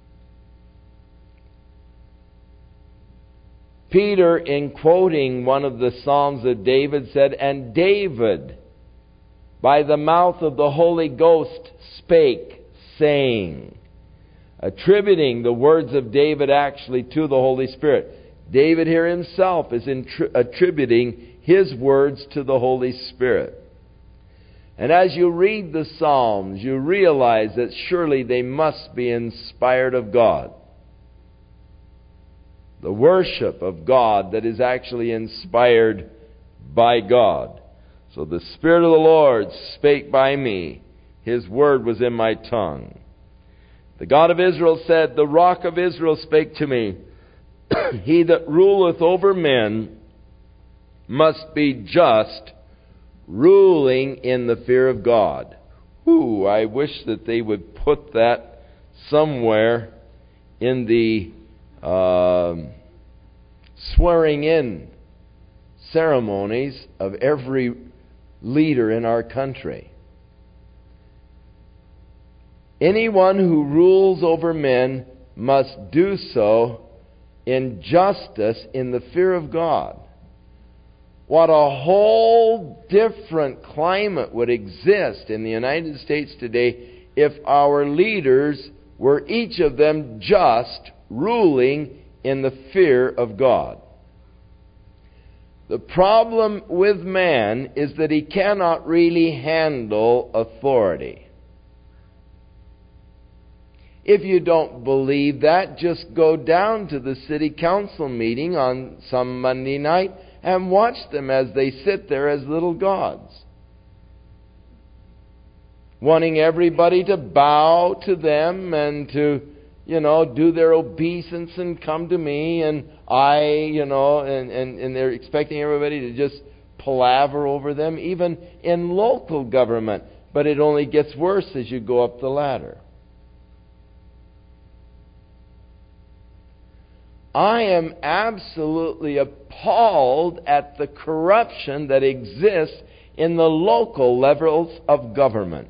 Peter, in quoting one of the Psalms of David, said, And David, by the mouth of the Holy Ghost, spake, saying, attributing the words of David actually to the Holy Spirit. David here himself is attributing his words to the Holy Spirit. And as you read the Psalms, you realize that surely they must be inspired of God. The worship of God that is actually inspired by God. So the Spirit of the Lord spake by me. His word was in my tongue. The God of Israel said, The rock of Israel spake to me. He that ruleth over men must be just, ruling in the fear of God. Ooh, I wish that they would put that somewhere in the swearing in ceremonies of every leader in our country. Anyone who rules over men must do so in justice, in the fear of God. What a whole different climate would exist in the United States today if our leaders were each of them just, ruling in the fear of God. The problem with man is that he cannot really handle authority. If you don't believe that, just go down to the city council meeting on some Monday night and watch them as they sit there as little gods, wanting everybody to bow to them and to, do their obeisance and come to me, and and they're expecting everybody to just palaver over them, even in local government. But it only gets worse as you go up the ladder. I am absolutely appalled at the corruption that exists in the local levels of government.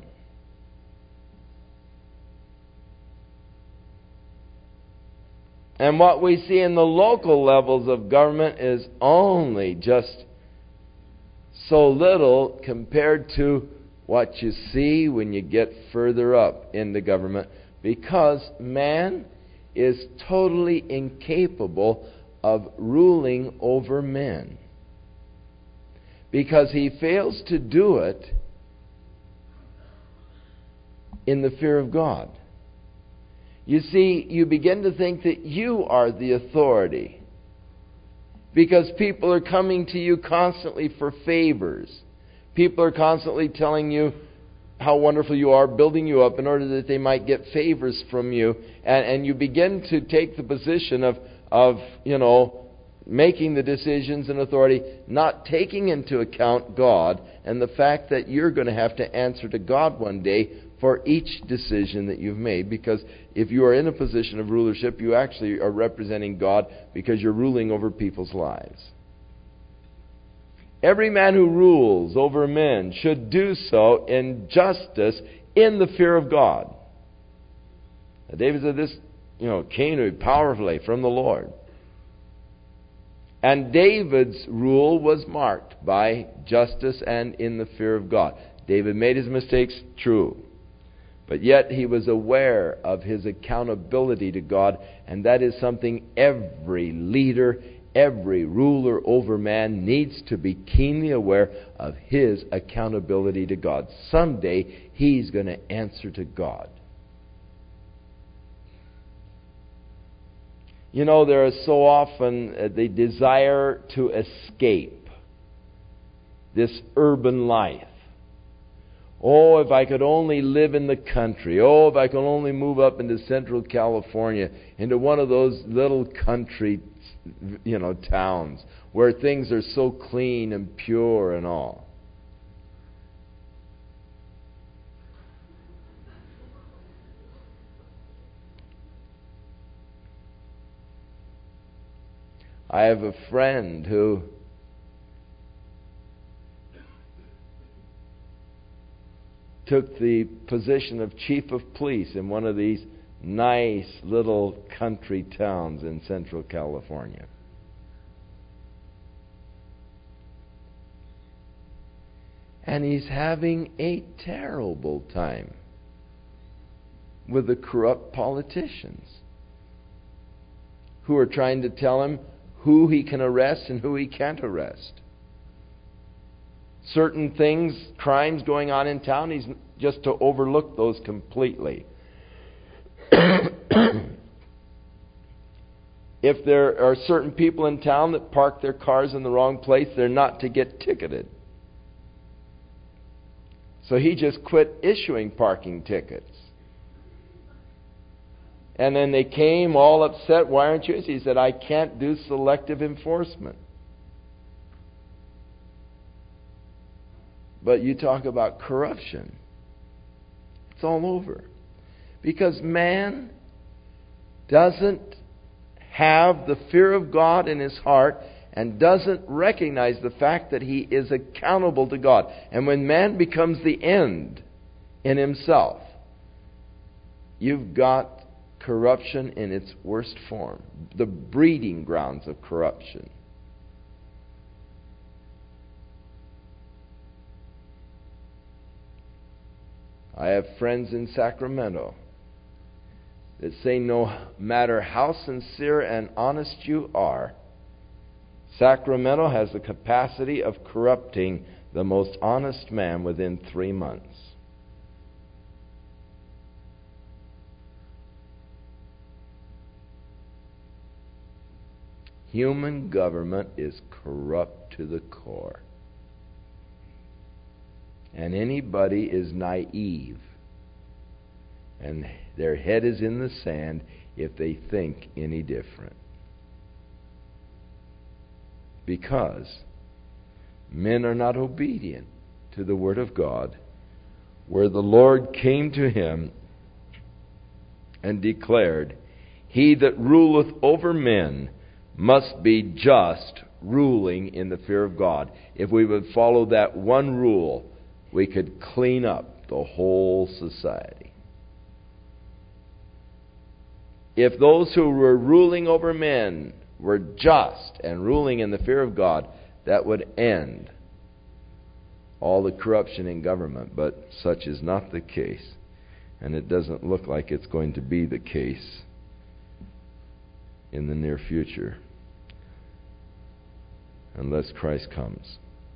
And what we see in the local levels of government is only just so little compared to what you see when you get further up into government, because man is totally incapable of ruling over men, because he fails to do it in the fear of God. You see, you begin to think that you are the authority, because people are coming to you constantly for favors. People are constantly telling you how wonderful you are, building you up in order that they might get favors from you. And you begin to take the position of making the decisions and authority, not taking into account God and the fact that you're going to have to answer to God one day for each decision that you've made. Because if you are in a position of rulership, you actually are representing God, because you're ruling over people's lives. Every man who rules over men should do so in justice, in the fear of God. Now, David said this, came powerfully from the Lord. And David's rule was marked by justice and in the fear of God. David made his mistakes, true. But yet he was aware of his accountability to God, and that is something every leader, every ruler over man needs to be keenly aware of, his accountability to God. Someday he's going to answer to God. There is so often the desire to escape this urban life. Oh, if I could only live in the country. Oh, if I could only move up into Central California, into one of those little country, towns where things are so clean and pure and all. I have a friend who took the position of chief of police in one of these nice little country towns in Central California. And he's having a terrible time with the corrupt politicians who are trying to tell him who he can arrest and who he can't arrest. Certain things, crimes going on in town, he's just to overlook those completely. If there are certain people in town that park their cars in the wrong place, they're not to get ticketed. So he just quit issuing parking tickets. And then they came all upset. Why aren't you? He said, I can't do selective enforcement. But you talk about corruption. It's all over. Because man doesn't have the fear of God in his heart and doesn't recognize the fact that he is accountable to God. And when man becomes the end in himself, you've got corruption in its worst form, the breeding grounds of corruption. I have friends in Sacramento that say no matter how sincere and honest you are, Sacramento has the capacity of corrupting the most honest man within 3 months. Human government is corrupt to the core. And anybody is naive, and their head is in the sand if they think any different. Because men are not obedient to the Word of God, where the Lord came to him and declared, He that ruleth over men must be just, ruling in the fear of God. If we would follow that one rule, we could clean up the whole society. If those who were ruling over men were just and ruling in the fear of God, that would end all the corruption in government. But such is not the case, and it doesn't look like it's going to be the case in the near future, unless Christ comes.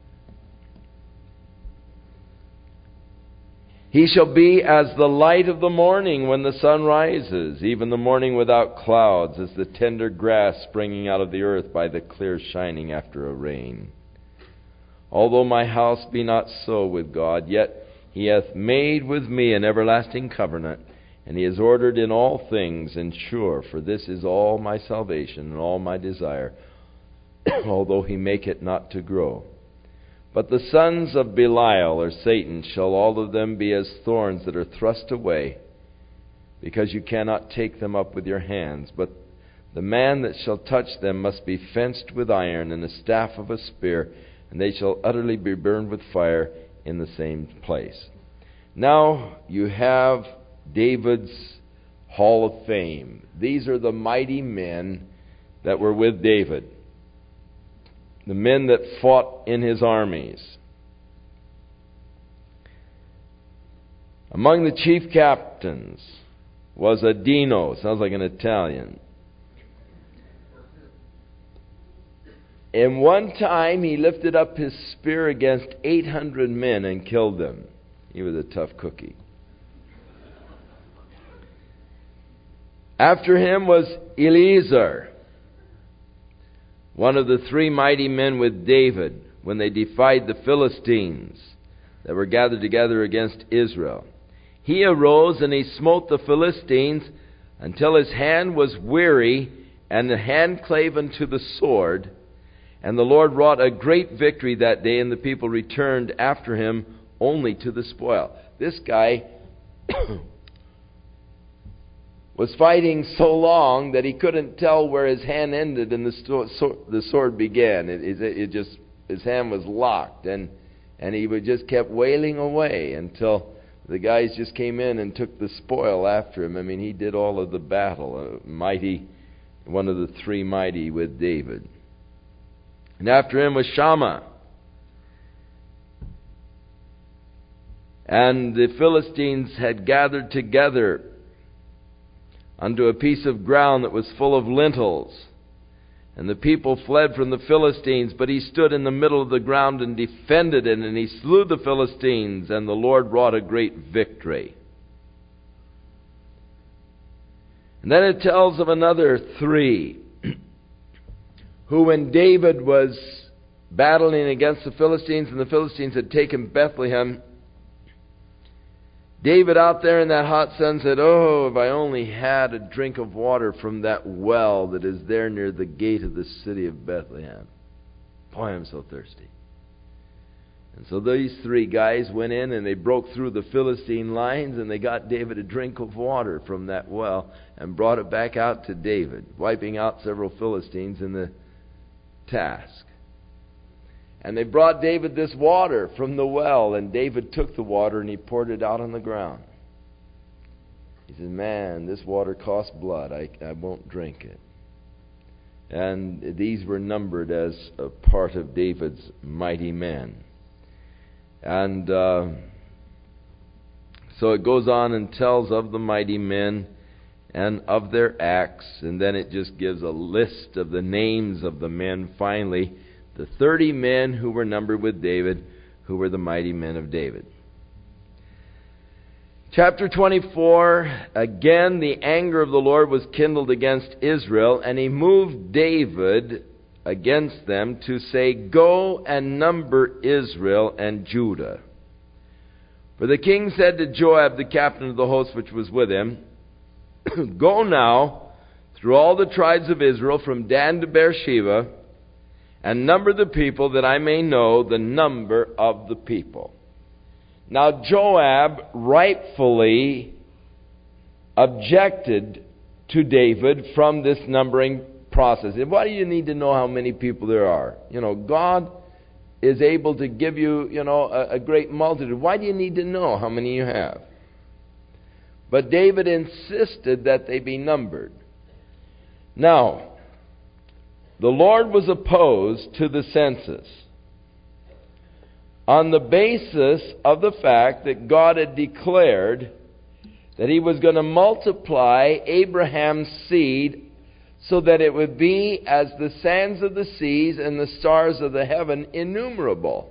He shall be as the light of the morning when the sun rises, even the morning without clouds, as the tender grass springing out of the earth by the clear shining after a rain. Although my house be not so with God, yet He hath made with me an everlasting covenant, and He has ordered in all things, and sure, for this is all my salvation and all my desire, although He make it not to grow. But the sons of Belial, or Satan, shall all of them be as thorns that are thrust away, because you cannot take them up with your hands. But the man that shall touch them must be fenced with iron, and a staff of a spear, and they shall utterly be burned with fire in the same place. Now you have David's Hall of Fame. These are the mighty men that were with David, the men that fought in his armies. Among the chief captains was Adino, sounds like an Italian. And one time he lifted up his spear against 800 men and killed them. He was a tough cookie. After him was Eleazar, one of the three mighty men with David when they defied the Philistines that were gathered together against Israel. He arose and he smote the Philistines until his hand was weary and the hand clave unto the sword. And the Lord wrought a great victory that day, and the people returned after him only to the spoil. This guy was fighting so long that he couldn't tell where his hand ended and the sword began. His hand was locked, and he just kept wailing away until the guys just came in and took the spoil after him. I mean, he did all of the battle. One of the three mighty with David. And after him was Shammah. And the Philistines had gathered together unto a piece of ground that was full of lentils. And the people fled from the Philistines, but he stood in the middle of the ground and defended it, and he slew the Philistines, and the Lord wrought a great victory. And then it tells of another three, who when David was battling against the Philistines, and the Philistines had taken Bethlehem, David out there in that hot sun said, "Oh, if I only had a drink of water from that well that is there near the gate of the city of Bethlehem. Boy, I'm so thirsty." And so these three guys went in and they broke through the Philistine lines and they got David a drink of water from that well and brought it back out to David, wiping out several Philistines in the task. And they brought David this water from the well, and David took the water and he poured it out on the ground. He said, "Man, this water costs blood. I won't drink it." And these were numbered as a part of David's mighty men. And so it goes on and tells of the mighty men and of their acts, and then it just gives a list of the names of the men finally. The 30 men who were numbered with David, who were the mighty men of David. Chapter 24, again the anger of the Lord was kindled against Israel, and he moved David against them to say, "Go and number Israel and Judah." For the king said to Joab, the captain of the host which was with him, "Go now through all the tribes of Israel from Dan to Beersheba, and number the people, that I may know the number of the people." Now Joab rightfully objected to David from this numbering process. And why do you need to know how many people there are? God is able to give you, a great multitude. Why do you need to know how many you have? But David insisted that they be numbered. Now, the Lord was opposed to the census on the basis of the fact that God had declared that He was going to multiply Abraham's seed so that it would be as the sands of the seas and the stars of the heaven, innumerable.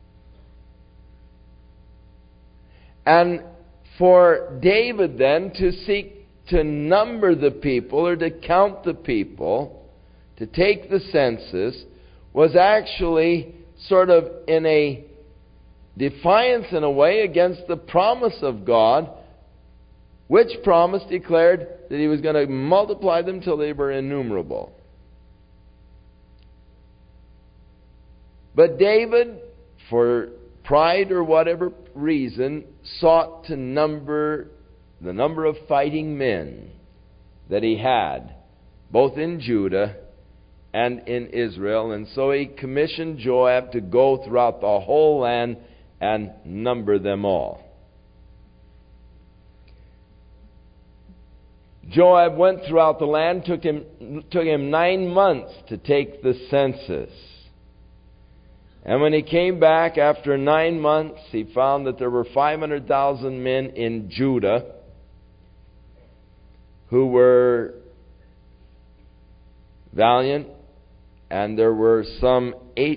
And for David then to seek to number the people or to count the people, to take the census, was actually sort of in a defiance in a way against the promise of God, which promise declared that He was going to multiply them till they were innumerable. But David, for pride or whatever reason, sought to number the number of fighting men that he had, both in Judah and in Israel. And so he commissioned Joab to go throughout the whole land and number them all. Joab went throughout the land. Took him 9 months to take the census. And when he came back after 9 months, he found that there were 500,000 men in Judah who were valiant, and there were some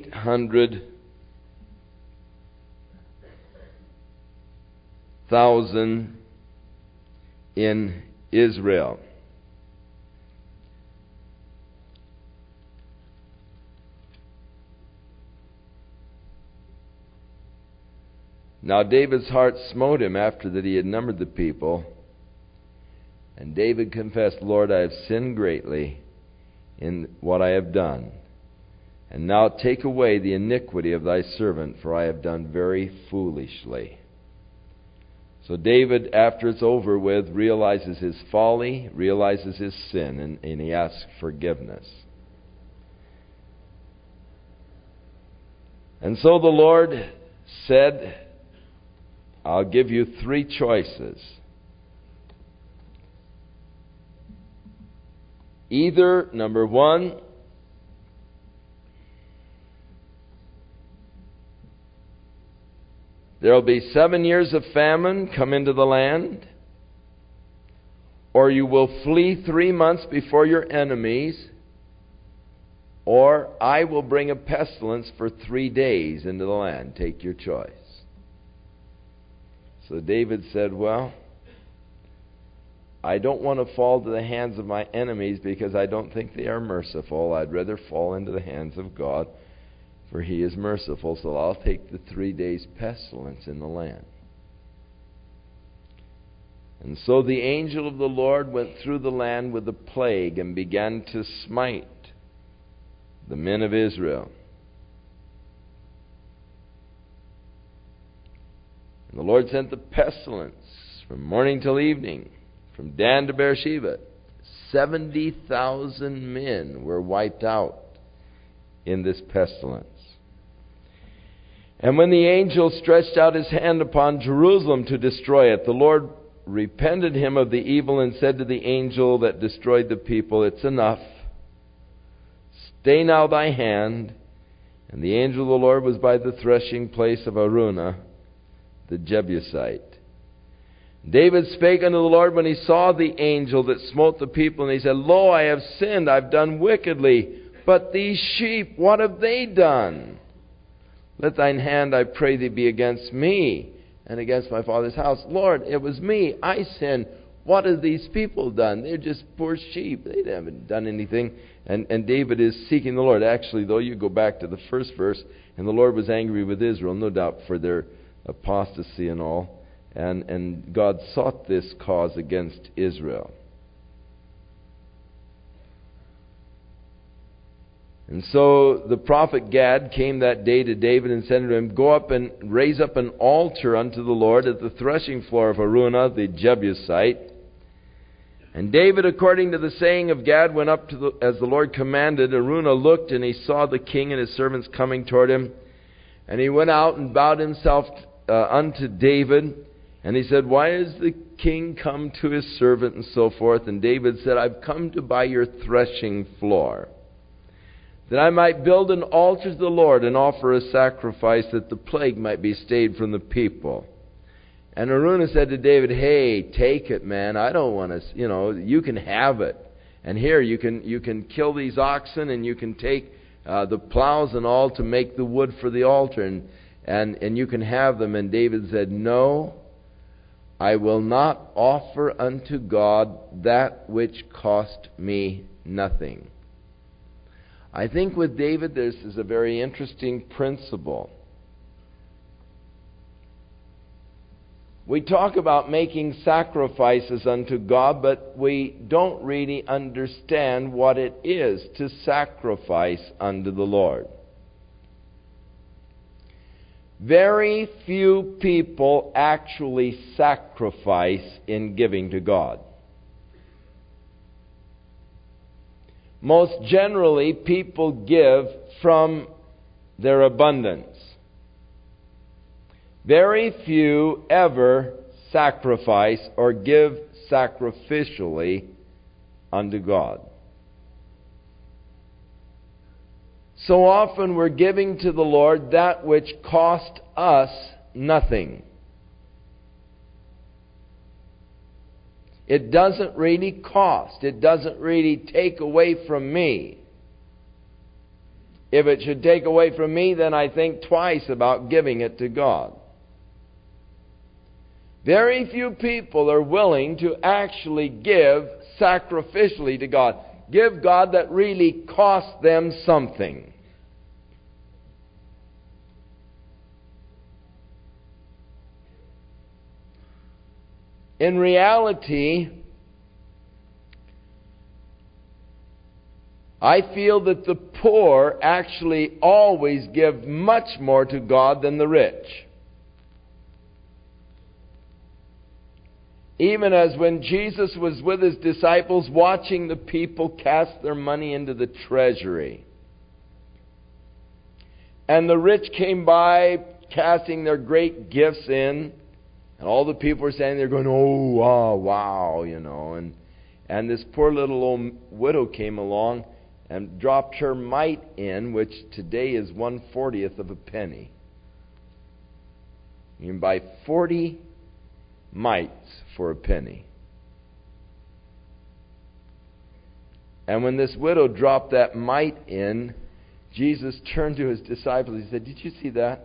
800,000 in Israel. Now David's heart smote him after that he had numbered the people. And David confessed, Lord, I have sinned greatly in what I have done. And now take away the iniquity of thy servant, for I have done very foolishly. So David, after it's over with, realizes his folly, realizes his sin, and he asks forgiveness. And so the Lord said, I'll give you 3 choices. Either, number 1, there will be 7 years of famine come into the land, or you will flee 3 months before your enemies, or I will bring a pestilence for 3 days into the land. Take your choice. So David said, well, I don't want to fall to the hands of my enemies because I don't think they are merciful. I'd rather fall into the hands of God, for He is merciful. So I'll take the 3 days pestilence in the land. And so the angel of the Lord went through the land with a plague and began to smite the men of Israel. And the Lord sent the pestilence from morning till evening, from Dan to Beersheba. 70,000 men were wiped out in this pestilence. And when the angel stretched out his hand upon Jerusalem to destroy it, the Lord repented him of the evil and said to the angel that destroyed the people, it's enough. Stay now thy hand. And the angel of the Lord was by the threshing place of Araunah, the Jebusite. David spake unto the Lord when he saw the angel that smote the people, and he said, Lo, I have sinned, I have done wickedly. But these sheep, what have they done? Let thine hand, I pray thee, be against me and against my father's house. Lord, it was me. I sinned. What have these people done? They're just poor sheep. They haven't done anything. And David is seeking the Lord. Actually, though, you go back to the first verse, and the Lord was angry with Israel, no doubt, for their apostasy and all. And God sought this cause against Israel. And so the prophet Gad came that day to David and said to him, Go up and raise up an altar unto the Lord at the threshing floor of Araunah the Jebusite. And David, according to the saying of Gad, went up as the Lord commanded. Araunah looked, and he saw the king and his servants coming toward him. And he went out and bowed himself unto David. And he said, "Why is the king come to his servant?" and so forth. And David said, "I've come to buy your threshing floor, that I might build an altar to the Lord and offer a sacrifice, that the plague might be stayed from the people." And Araunah said to David, "Hey, take it, man. I don't want to, you can have it. And here, you can kill these oxen, and you can take the plows and all to make the wood for the altar, and you can have them." And David said, "No, I will not offer unto God that which cost me nothing." I think with David, this is a very interesting principle. We talk about making sacrifices unto God, but we don't really understand what it is to sacrifice unto the Lord. Very few people actually sacrifice in giving to God. Most generally, people give from their abundance. Very few ever sacrifice or give sacrificially unto God. So often we're giving to the Lord that which cost us nothing. It doesn't really cost. It doesn't really take away from me. If it should take away from me, then I think twice about giving it to God. Very few people are willing to actually give sacrificially to God. Give God that really costs them something. In reality, I feel that the poor actually always give much more to God than the rich. Even as when Jesus was with His disciples watching the people cast their money into the treasury. And the rich came by casting their great gifts in. And all the people were standing there going, "Oh, wow," And this poor little old widow came along and dropped her mite in, which today is 1/40th of a penny. You can buy 40 mites for a penny. And when this widow dropped that mite in, Jesus turned to His disciples. He said, "Did you see that?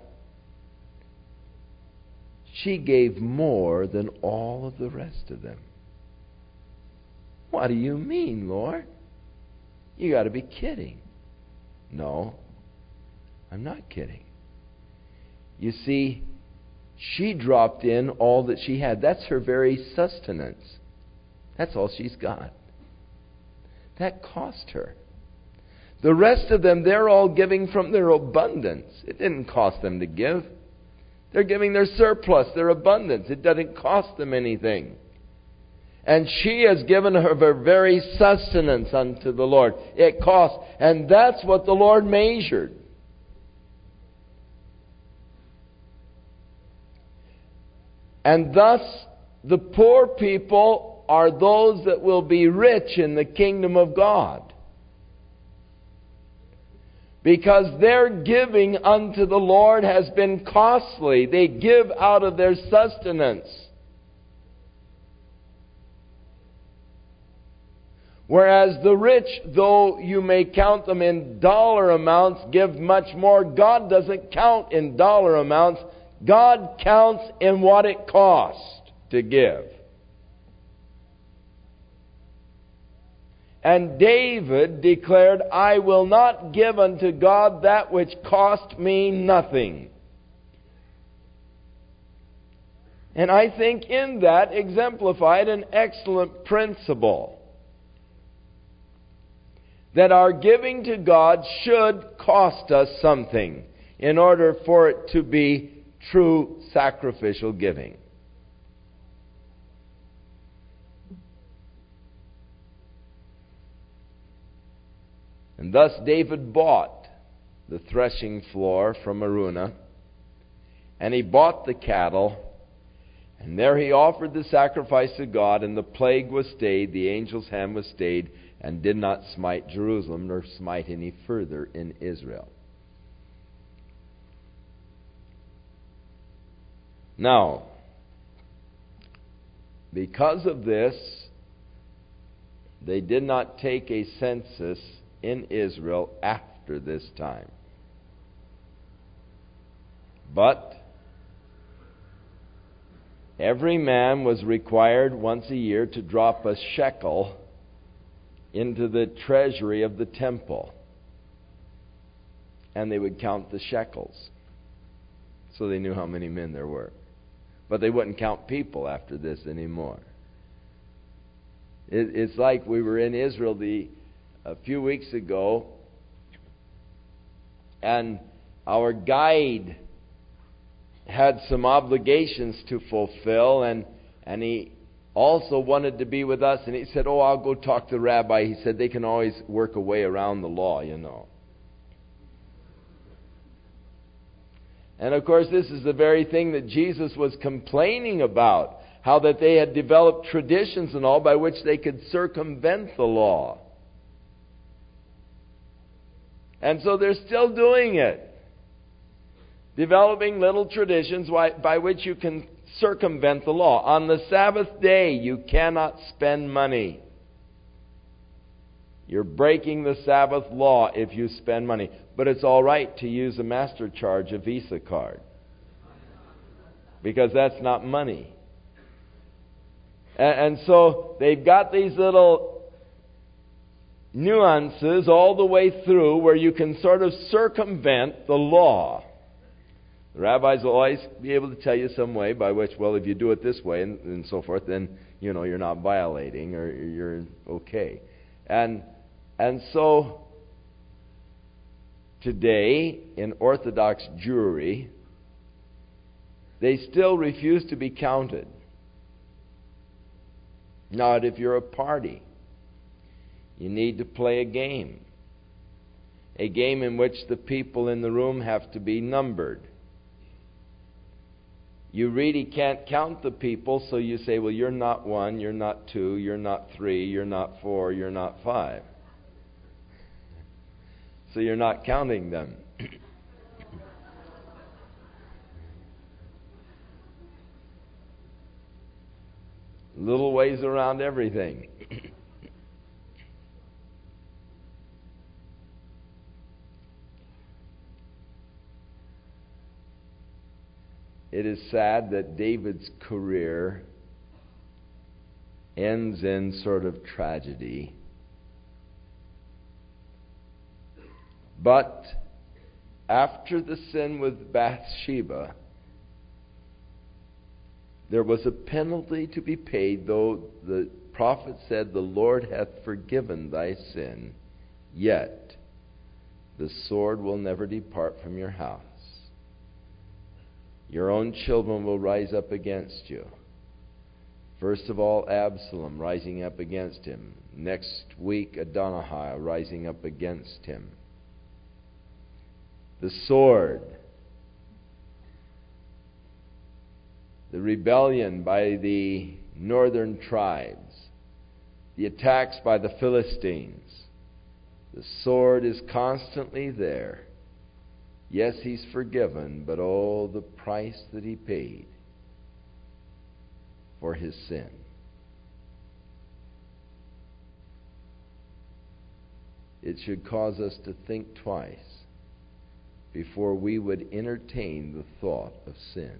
She gave more than all of the rest of them." "What do you mean, Lord? You got to be kidding." "No, I'm not kidding. You see, she dropped in all that she had. That's her very sustenance. That's all she's got. That cost her. The rest of them, they're all giving from their abundance. It didn't cost them to give. They're giving their surplus, their abundance. It doesn't cost them anything. And she has given her very sustenance unto the Lord. It costs. And that's what the Lord measured. And thus, the poor people are those that will be rich in the kingdom of God. Because their giving unto the Lord has been costly. They give out of their sustenance. Whereas the rich, though you may count them in dollar amounts, give much more. God doesn't count in dollar amounts. God counts in what it costs to give. And David declared, "I will not give unto God that which cost me nothing." And I think in that exemplified an excellent principle. That our giving to God should cost us something in order for it to be true sacrificial giving. And thus David bought the threshing floor from Araunah, and he bought the cattle, and there he offered the sacrifice to God, and the plague was stayed, the angel's hand was stayed, and did not smite Jerusalem, nor smite any further in Israel. Now, because of this, they did not take a census in Israel after this time. But every man was required once a year to drop a shekel into the treasury of the temple. And they would count the shekels, so they knew how many men there were. But they wouldn't count people after this anymore. It's like we were in Israel a few weeks ago, and our guide had some obligations to fulfill, and he also wanted to be with us, and he said, I'll go talk to the rabbi. He said, they can always work a way around the law, you know. And of course, this is the very thing that Jesus was complaining about, how that they had developed traditions and all by which they could circumvent the law. And so they're still doing it. Developing little traditions by which you can circumvent the law. On the Sabbath day, you cannot spend money. You're breaking the Sabbath law if you spend money. But it's all right to use a MasterCharge, a Visa card, because that's not money. And so they've got these little nuances all the way through where you can sort of circumvent the law. The rabbis will always be able to tell you some way by which, well, if you do it this way and so forth, then, you're not violating or you're okay. And so today, in Orthodox Jewry, they still refuse to be counted. Not if you're a party. You need to play a game. A game in which the people in the room have to be numbered. You really can't count the people, so you say, well, you're not 1, you're not 2, you're not 3, you're not 4, you're not 5. So you're not counting them. Little ways around everything. It is sad that David's career ends in sort of tragedy. But after the sin with Bathsheba, there was a penalty to be paid, though the prophet said, the Lord hath forgiven thy sin, yet the sword will never depart from your house. Your own children will rise up against you. First of all, Absalom rising up against him. Next week, Adonijah rising up against him. The sword, the rebellion by the northern tribes, the attacks by the Philistines. The sword is constantly there. Yes, he's forgiven, but oh, the price that he paid for his sin. It should cause us to think twice before we would entertain the thought of sin.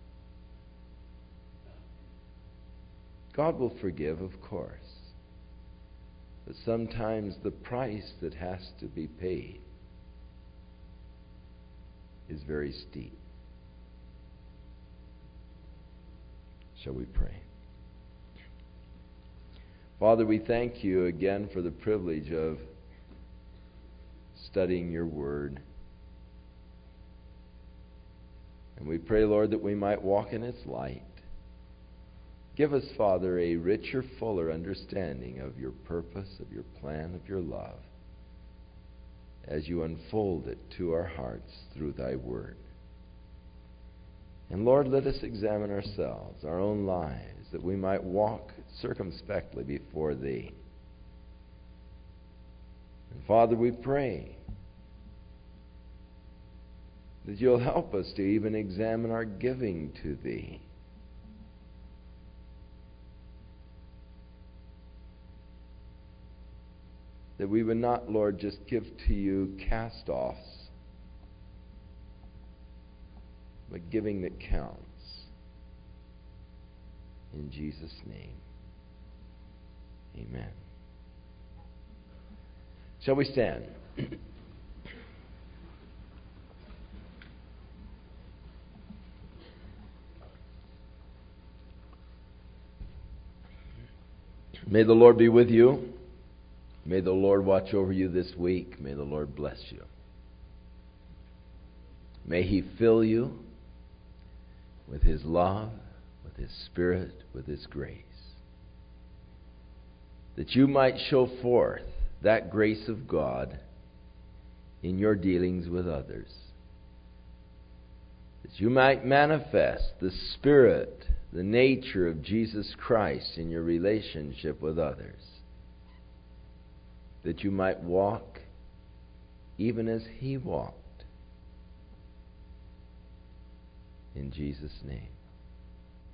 God will forgive, of course, but sometimes the price that has to be paid is very steep. Shall we pray? Father, we thank you again for the privilege of studying your word. And we pray, Lord, that we might walk in its light. Give us, Father, a richer, fuller understanding of your purpose, of your plan, of your love. as you unfold it to our hearts through thy word. And Lord, let us examine ourselves, our own lives, that we might walk circumspectly before thee. And Father, we pray that you'll help us to even examine our giving to thee. That we would not, Lord, just give to you cast-offs, but giving that counts. In Jesus' name, amen. Shall we stand? May the Lord be with you. May the Lord watch over you this week. May the Lord bless you. May He fill you with His love, with His Spirit, with His grace, that you might show forth that grace of God in your dealings with others, that you might manifest the Spirit, the nature of Jesus Christ in your relationship with others, that you might walk even as He walked. In Jesus' name.